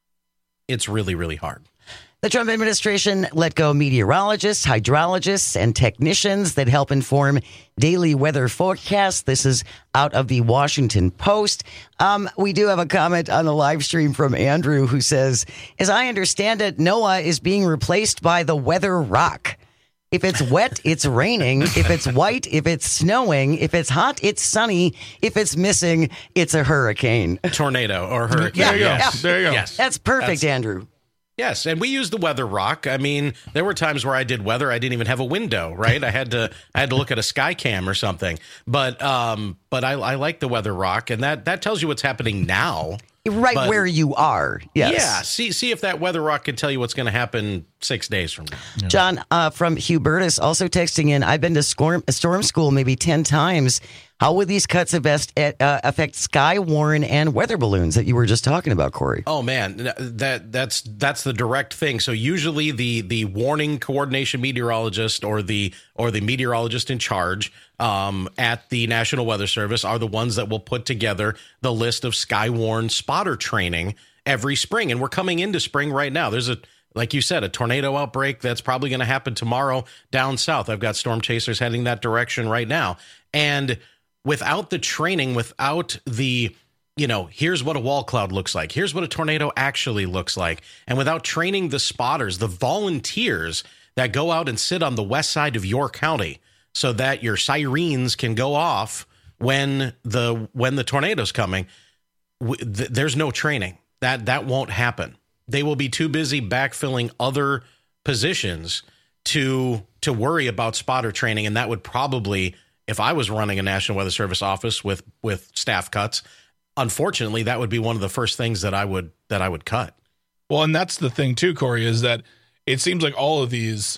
it's really, really hard. The Trump administration let go meteorologists, hydrologists, and technicians that help inform daily weather forecasts. This is out of the Washington Post. Um, we do have a comment on the live stream from Andrew who says, as I understand it, NOAA is being replaced by the Weather Rock. If it's wet, it's raining. If it's white, if it's snowing. If it's hot, it's sunny. If it's missing, it's a hurricane. Tornado or hurricane. There you go. Yes. There you go. Yes. That's perfect, That's- Andrew. Yes, and we use the Weather Rock. I mean, there were times where I did weather, I didn't even have a window, right? I had to I had to look at a Skycam or something. But um, but I, I like the Weather Rock, and that, that tells you what's happening now. Right but, where you are, yes. Yeah, see see if that Weather Rock can tell you what's going to happen six days from now. Yeah. John uh, from Hubertus also texting in, I've been to storm, storm school maybe ten times. How would these cuts affect, uh, affect Skywarn and weather balloons that you were just talking about, Corey? Oh, man, that that's that's the direct thing. So usually the the warning coordination meteorologist or the or the meteorologist in charge um, at the National Weather Service are the ones that will put together the list of Skywarn spotter training every spring. And we're coming into spring right now. There's a Like you said, a tornado outbreak that's probably going to happen tomorrow down south. I've got storm chasers heading that direction right now. And without the training, without the, you know, here's what a wall cloud looks like, here's what a tornado actually looks like, and without training the spotters, the volunteers that go out and sit on the west side of your county so that your sirens can go off when the when the tornado's coming, w- th- there's no training. That that won't happen. They will be too busy backfilling other positions to to worry about spotter training, and that would probably, if I was running a National Weather Service office with with staff cuts, unfortunately, that would be one of the first things that I would that I would cut. Well, and that's the thing too, Corey, is that it seems like all of these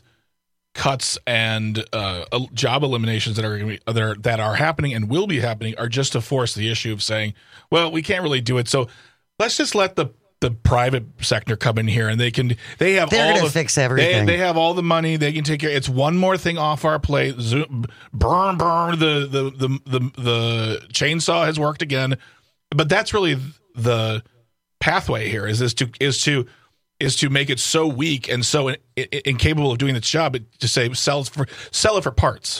cuts and uh, job eliminations that are gonna be, that are that are happening and will be happening are just to force the issue of saying, well, we can't really do it, so let's just let the the private sector come in here and they can they have They're all gonna the fix everything. They, they have all the money, they can take care. It's one more thing off our plate. Zoom, burn, burn. The, the the the the chainsaw has worked again, but that's really the pathway here. Is is to is to is to make it so weak and so in, in, incapable of doing its job. To say sell it for sell it for parts.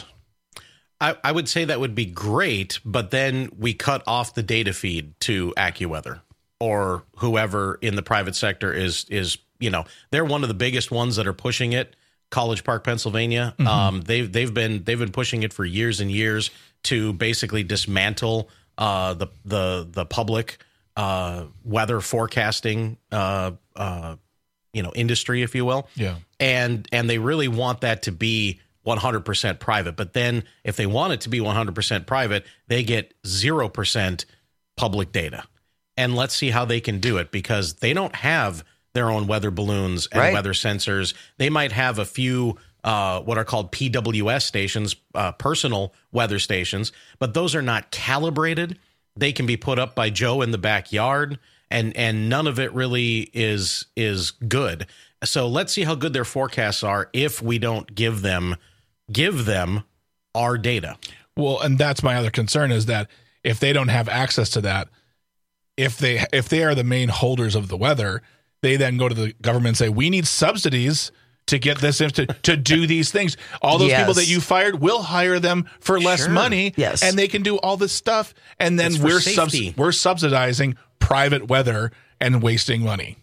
I, I would say that would be great, but then we cut off the data feed to AccuWeather. or whoever in the private sector is, is, you know, they're one of the biggest ones that are pushing it. College Park, Pennsylvania. Mm-hmm. Um, they've, they've been, they've been pushing it for years and years to basically dismantle uh, the, the, the public uh, weather forecasting, uh, uh, you know, industry, if you will. Yeah. And, and they really want that to be one hundred percent private. But then if they want it to be one hundred percent private, they get zero percent public data. And let's see how they can do it, because they don't have their own weather balloons and right. weather sensors. They might have a few uh, what are called P W S stations, uh, personal weather stations, but those are not calibrated. They can be put up by Joe in the backyard, and and none of it really is is good. So let's see how good their forecasts are if we don't give them give them our data. Well, and that's my other concern, is that if they don't have access to that, if they if they are the main holders of the weather, they then go to the government and say, we need subsidies to get this to, to do these things. All those yes. people that you fired, we'll hire them for less Sure. money, yes. and they can do all this stuff. And then It's for we're safety. subs- we're subsidizing private weather and wasting money.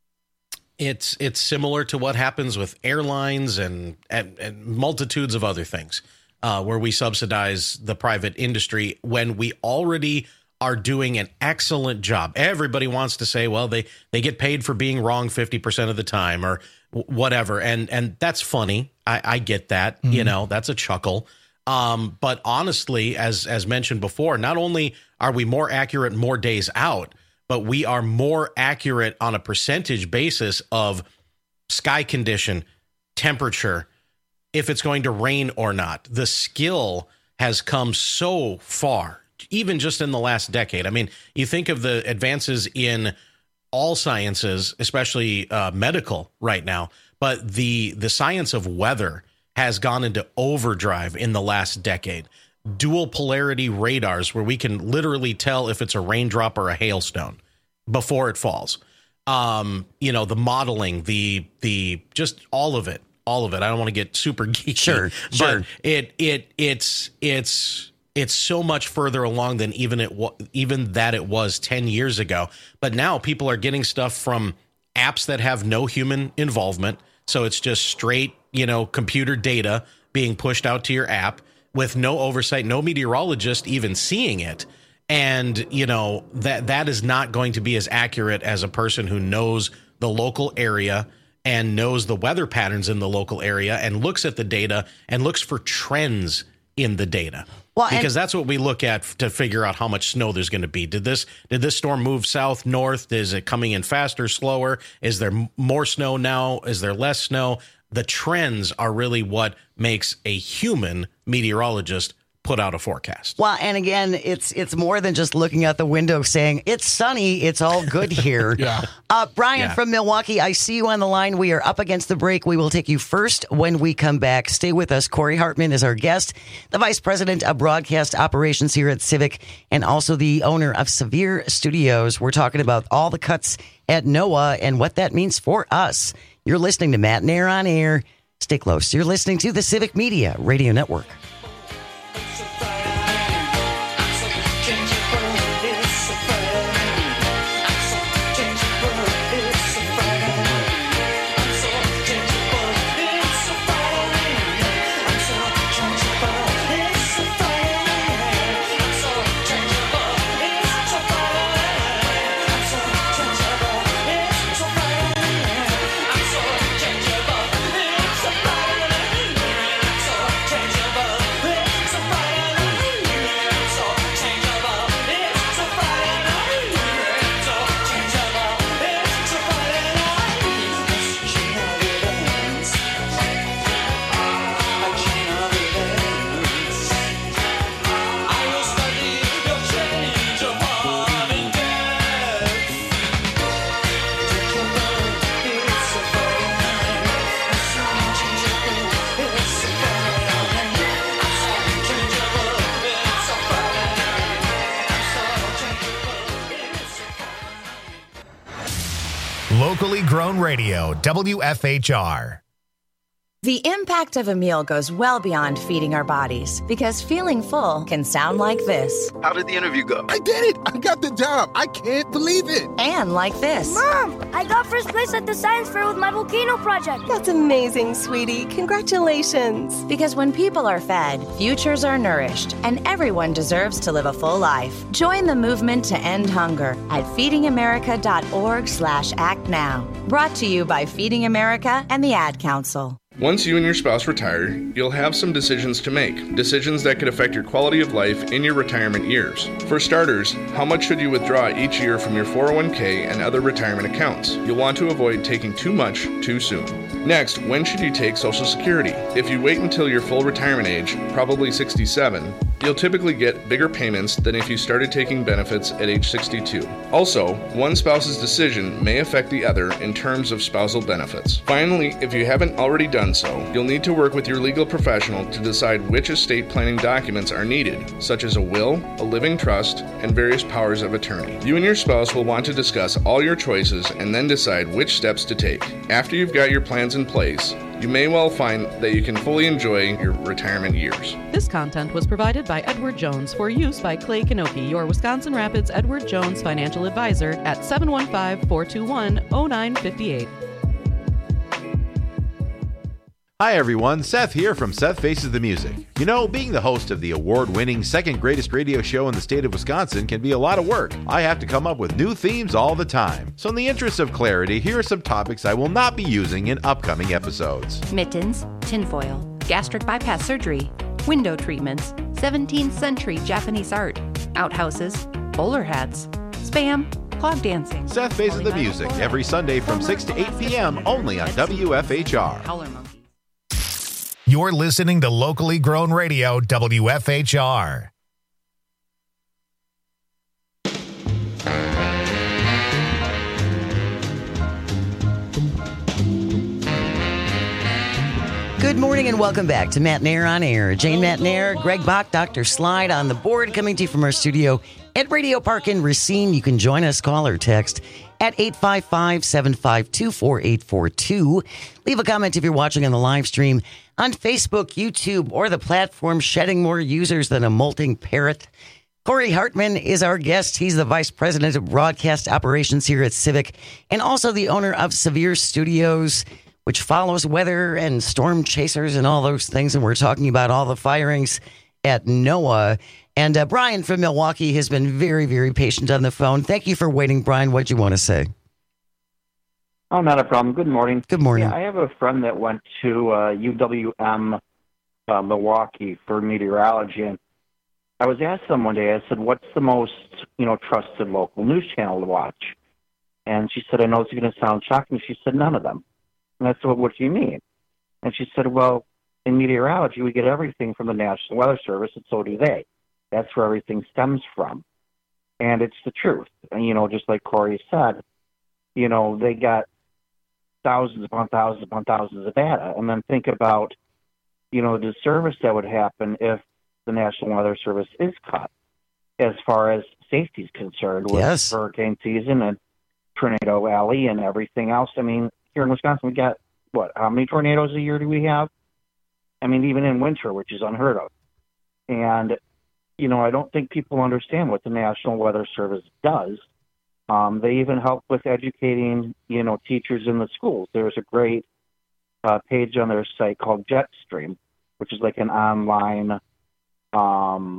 It's it's similar to what happens with airlines and and, and multitudes of other things, uh, where we subsidize the private industry when we already are doing an excellent job. Everybody wants to say, well, they they get paid for being wrong fifty percent of the time or w- whatever. And and that's funny. I, I get that. Mm-hmm. You know, that's a chuckle. Um, but honestly, as as mentioned before, not only are we more accurate more days out, but we are more accurate on a percentage basis of sky condition, temperature, if it's going to rain or not. The skill has come so far, even just in the last decade. I mean, you think of the advances in all sciences, especially uh, medical right now, but the the science of weather has gone into overdrive in the last decade. Dual polarity radars, where we can literally tell if it's a raindrop or a hailstone before it falls. Um, you know, the modeling, the the just all of it, all of it. I don't want to get super geeky, Sure, but sure. it it it's it's it's so much further along than even it wa- even that it was ten years ago. But now people are getting stuff from apps that have no human involvement, so it's just straight, you know, computer data being pushed out to your app with no oversight, no meteorologist even seeing it. And, you know, that that is not going to be as accurate as a person who knows the local area and knows the weather patterns in the local area and looks at the data and looks for trends in the data. Well, because that's what we look at to figure out how much snow there's going to be. Did this did this storm move south, north? Is it coming in faster, slower? Is there m- more snow now? Is there less snow? The trends are really what makes a human meteorologist put out a forecast. Well, and again, it's it's more than just looking out the window saying, it's sunny, it's all good here. Yeah. Uh, Brian Yeah. from Milwaukee, I see you on the line. We are up against the break. We will take you first when we come back. Stay with us. Corey Hartman is our guest, the Vice President of Broadcast Operations here at Civic, and also the owner of Severe Studios. We're talking about all the cuts at NOAA and what that means for us. You're listening to Matt Nair on Air. Stay close. You're listening to the Civic Media Radio Network. Locally grown radio, W F H R. The impact of a meal goes well beyond feeding our bodies, because feeling full can sound like this. How did the interview go? I did it! I got the job! I can't believe it! And like this. Mom, I got first place at the science fair with my volcano project. That's amazing, sweetie. Congratulations. Because when people are fed, futures are nourished, and everyone deserves to live a full life. Join the movement to end hunger at feeding america dot org slash act now. Brought to you by Feeding America and the Ad Council. Once you and your spouse retire, you'll have some decisions to make. Decisions that could affect your quality of life in your retirement years. For starters, how much should you withdraw each year from your four oh one k and other retirement accounts? You'll want to avoid taking too much too soon. Next, when should you take Social Security? If you wait until your full retirement age, probably sixty-seven, you'll typically get bigger payments than if you started taking benefits at age sixty-two. Also, one spouse's decision may affect the other in terms of spousal benefits. Finally, if you haven't already done so, you'll need to work with your legal professional to decide which estate planning documents are needed, such as a will, a living trust, and various powers of attorney. You and your spouse will want to discuss all your choices and then decide which steps to take. After you've got your plans in place, you may well find that you can fully enjoy your retirement years. This content was provided by Edward Jones for use by Clay Kanoki, your Wisconsin Rapids Edward Jones financial advisor at seven one five, four two one, oh nine five eight. Hi everyone, Seth here from Seth Faces the Music. You know, being the host of the award-winning second greatest radio show in the state of Wisconsin can be a lot of work. I have to come up with new themes all the time. So in the interest of clarity, here are some topics I will not be using in upcoming episodes. Mittens, tinfoil, gastric bypass surgery, window treatments, seventeenth century Japanese art, outhouses, bowler hats, spam, clog dancing. Seth Faces the Music every Sunday from six to eight p.m. only on W F H R. You're listening to locally grown radio, W F H R. Good morning and welcome back to Matt Nair on Air. Jane Matt Nair, Greg Bach, Doctor Slide on the board, coming to you from our studio at Radio Park in Racine. You can join us, call or text at eight five five, seven five two, four eight four two. Leave a comment if you're watching on the live stream on Facebook, YouTube, or the platform shedding more users than a molting parrot. Corey Hartman is our guest. He's the Vice President of Broadcast Operations here at Civic and also the owner of Severe Studios, which follows weather and storm chasers and all those things. And we're talking about all the firings at NOAA. And uh, Brian from Milwaukee has been very, very patient on the phone. Thank you for waiting, Brian. What do you want to say? Oh, not a problem. Good morning. Good morning. Yeah, I have a friend that went to uh, U W M uh, Milwaukee for meteorology, and I was asked them one day, I said, what's the most, you know, trusted local news channel to watch? And she said, I know it's going to sound shocking. She said, none of them. And I said, well, what do you mean? And she said, well, in meteorology, we get everything from the National Weather Service, and so do they. That's where everything stems from. And it's the truth. And, you know, just like Corey said, you know, they got thousands upon thousands upon thousands of data. And then think about, you know, the disservice that would happen if the National Weather Service is cut as far as safety is concerned with yes. hurricane season and Tornado Alley and everything else. I mean, here in Wisconsin, we got, what, how many tornadoes a year do we have? I mean, even in winter, which is unheard of. And, you know, I don't think people understand what the National Weather Service does. Um, they even help with educating, you know, teachers in the schools. There's a great uh, page on their site called Jetstream, which is like an online um,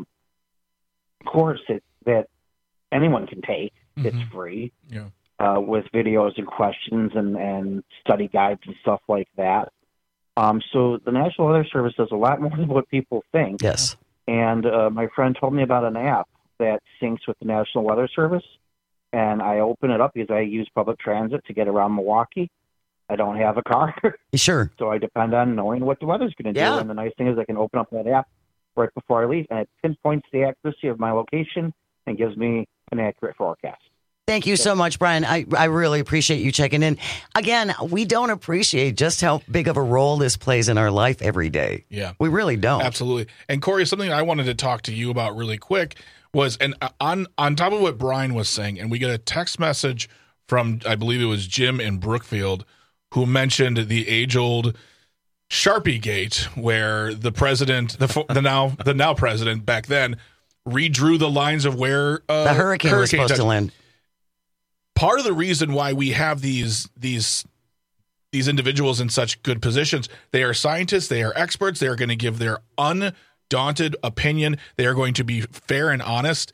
course that, that anyone can take. Mm-hmm. It's free. Yeah. Uh, with videos and questions and, and study guides and stuff like that. Um, so the National Weather Service does a lot more than what people think. Yes. And uh, my friend told me about an app that syncs with the National Weather Service. And I open it up because I use public transit to get around Milwaukee. I don't have a car. Sure. So I depend on knowing what the weather's going to yeah. do. And the nice thing is I can open up that app right before I leave, and it pinpoints the accuracy of my location and gives me an accurate forecast. Thank you so much, Brian. I, I really appreciate you checking in. Again, we don't appreciate just how big of a role this plays in our life every day. Yeah. We really don't. Absolutely. And Corey, something I wanted to talk to you about really quick was, and on, on top of what Brian was saying, and we get a text message from, I believe it was Jim in Brookfield, who mentioned the age-old Sharpie Gate, where the president, the the now the now president back then, redrew the lines of where uh, the hurricane, hurricane was supposed touched. to land. Part of the reason why we have these these these individuals in such good positions, they are scientists, they are experts, they are going to give their undaunted opinion, they are going to be fair and honest.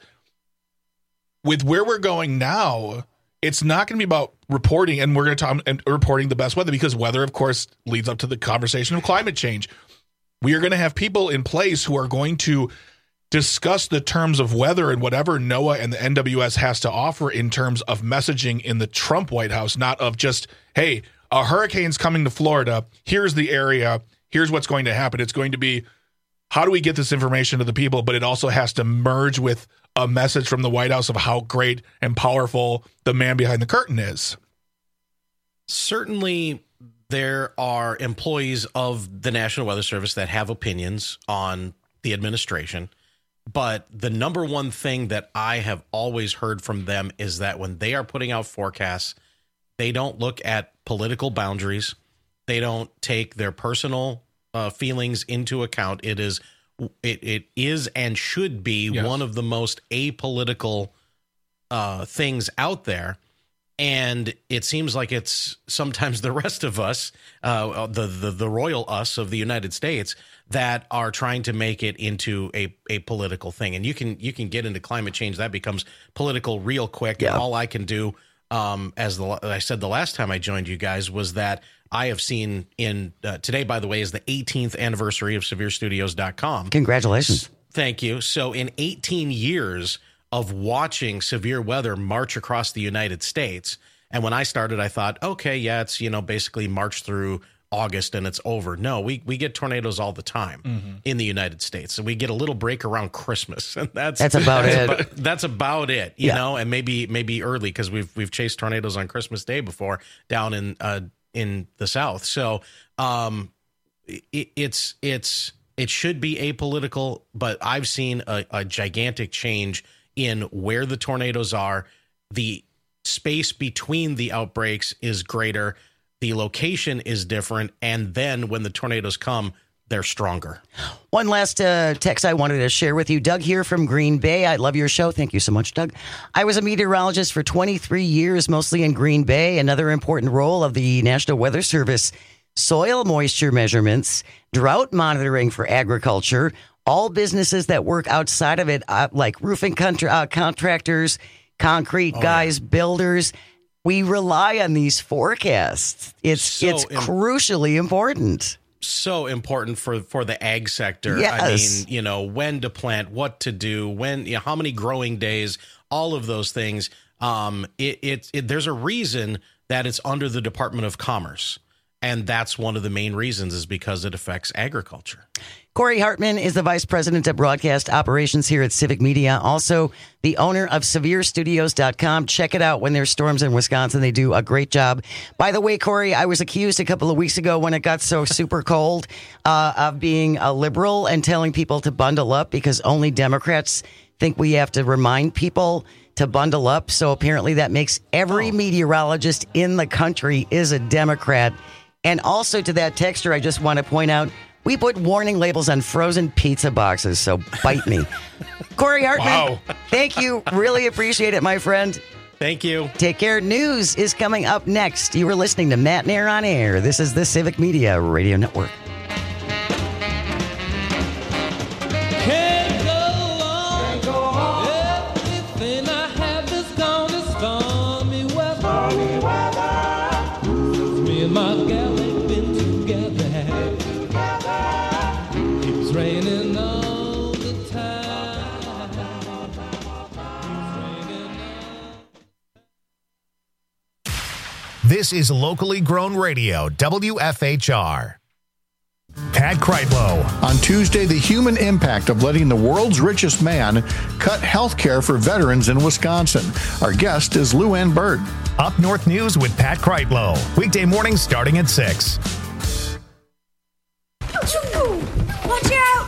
With where we're going now, it's not going to be about reporting, and we're going to talk and reporting the best weather, because weather, of course, leads up to the conversation of climate change. We are going to have people in place who are going to discuss the terms of weather and whatever NOAA and the N W S has to offer in terms of messaging in the Trump White House, not of just, hey, a hurricane's coming to Florida. Here's the area. Here's what's going to happen. It's going to be, how do we get this information to the people? But it also has to merge with a message from the White House of how great and powerful the man behind the curtain is. Certainly, there are employees of the National Weather Service that have opinions on the administration. But the number one thing that I have always heard from them is that when they are putting out forecasts, they don't look at political boundaries. They don't take their personal uh, feelings into account. It is It it is and should be yes. one of the most apolitical uh, things out there, and it seems like it's sometimes the rest of us, uh, the, the the royal us of the United States, that are trying to make it into a, a political thing. And you can you can get into climate change, that becomes political real quick. Yeah. And all I can do, um, as the I said the last time I joined you guys, was that I have seen in uh, today, by the way, is the eighteenth anniversary of severe studios dot com. Congratulations. Thank you. So in eighteen years of watching severe weather march across the United States, and when I started, I thought, okay, yeah, it's, you know, basically March through August and it's over. No, we we get tornadoes all the time mm-hmm. in the United States. And we get a little break around Christmas. And that's that's about that's it. About, that's about it, you yeah. know, and maybe maybe early, because we've we've chased tornadoes on Christmas Day before down in uh in the South. So um, it, it's it's it should be apolitical, but I've seen a, a gigantic change in where the tornadoes are. The space between the outbreaks is greater. The location is different. And then when the tornadoes come, they're stronger. One last uh, text I wanted to share with you. Doug here from Green Bay. I love your show. Thank you so much, Doug. I was a meteorologist for twenty-three years, mostly in Green Bay. Another important role of the National Weather Service: soil moisture measurements, drought monitoring for agriculture, all businesses that work outside of it, uh, like roofing contra- uh, contractors, concrete oh, guys, yeah. builders. We rely on these forecasts. It's so it's im- crucially important. So important for, for the ag sector. Yes. I mean, you know, when to plant, what to do, when, you know, how many growing days, all of those things. Um, it, it, it there's a reason that it's under the Department of Commerce. And that's one of the main reasons, is because it affects agriculture. Corey Hartman is the Vice President of Broadcast Operations here at Civic Media. Also, the owner of severe studios dot com. Check it out when there's storms in Wisconsin. They do a great job. By the way, Corey, I was accused a couple of weeks ago when it got so super cold uh, of being a liberal and telling people to bundle up, because only Democrats think we have to remind people to bundle up. So apparently that makes every oh. meteorologist in the country is a Democrat. And also to that texter, I just want to point out, we put warning labels on frozen pizza boxes, so bite me. Corey Hartman, wow. Thank you. Really appreciate it, my friend. Thank you. Take care. News is coming up next. You were listening to Matt Nair on Air. This is the Civic Media Radio Network. This is locally grown radio, W F H R. Pat Kreitlow. On Tuesday, the human impact of letting the world's richest man cut health care for veterans in Wisconsin. Our guest is Lou Ann Bird. Up North News with Pat Kreitlow. Weekday mornings starting at six. Watch out!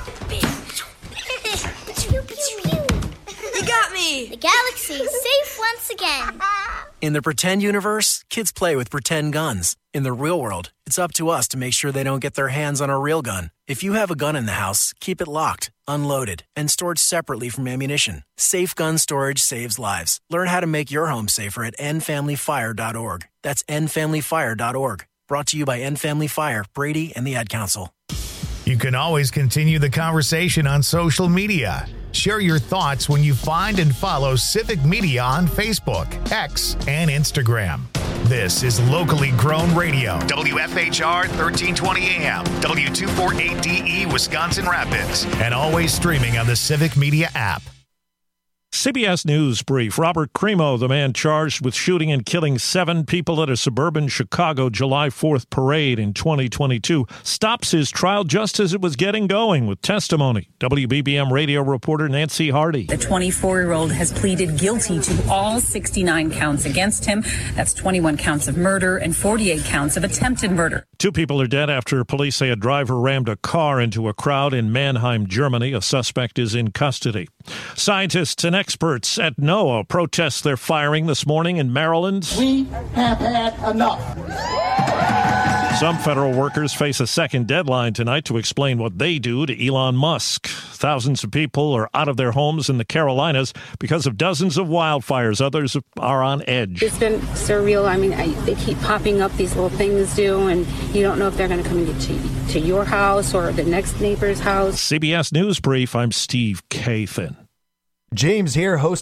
You got me! The galaxy is safe once again. In the pretend universe, kids play with pretend guns. In the real world, it's up to us to make sure they don't get their hands on a real gun. If you have a gun in the house, keep it locked, unloaded, and stored separately from ammunition. Safe gun storage saves lives. Learn how to make your home safer at end family fire dot org. That's end family fire dot org. Brought to you by End Family Fire, Brady, and the Ad Council. You can always continue the conversation on social media. Share your thoughts when you find and follow Civic Media on Facebook, X, and Instagram. This is locally grown radio. W F H R thirteen twenty A M, W two forty-eight D E, Wisconsin Rapids, and always streaming on the Civic Media app. C B S News Brief. Robert Crimo, the man charged with shooting and killing seven people at a suburban Chicago July fourth parade in twenty twenty-two, stops his trial just as it was getting going with testimony. W B B M radio reporter Nancy Hardy. The twenty-four-year-old has pleaded guilty to all sixty-nine counts against him. That's twenty-one counts of murder and forty-eight counts of attempted murder. Two people are dead after police say a driver rammed a car into a crowd in Mannheim, Germany. A suspect is in custody. Scientists and experts at NOAA protest their firing this morning in Maryland. We have had enough. Some federal workers face a second deadline tonight to explain what they do to Elon Musk. Thousands of people are out of their homes in the Carolinas because of dozens of wildfires. Others are on edge. It's been surreal. I mean, I, they keep popping up, these little things do, and you don't know if they're going to come and get to, to your house or the next neighbor's house. C B S News Brief, I'm Steve Kathan. James here, host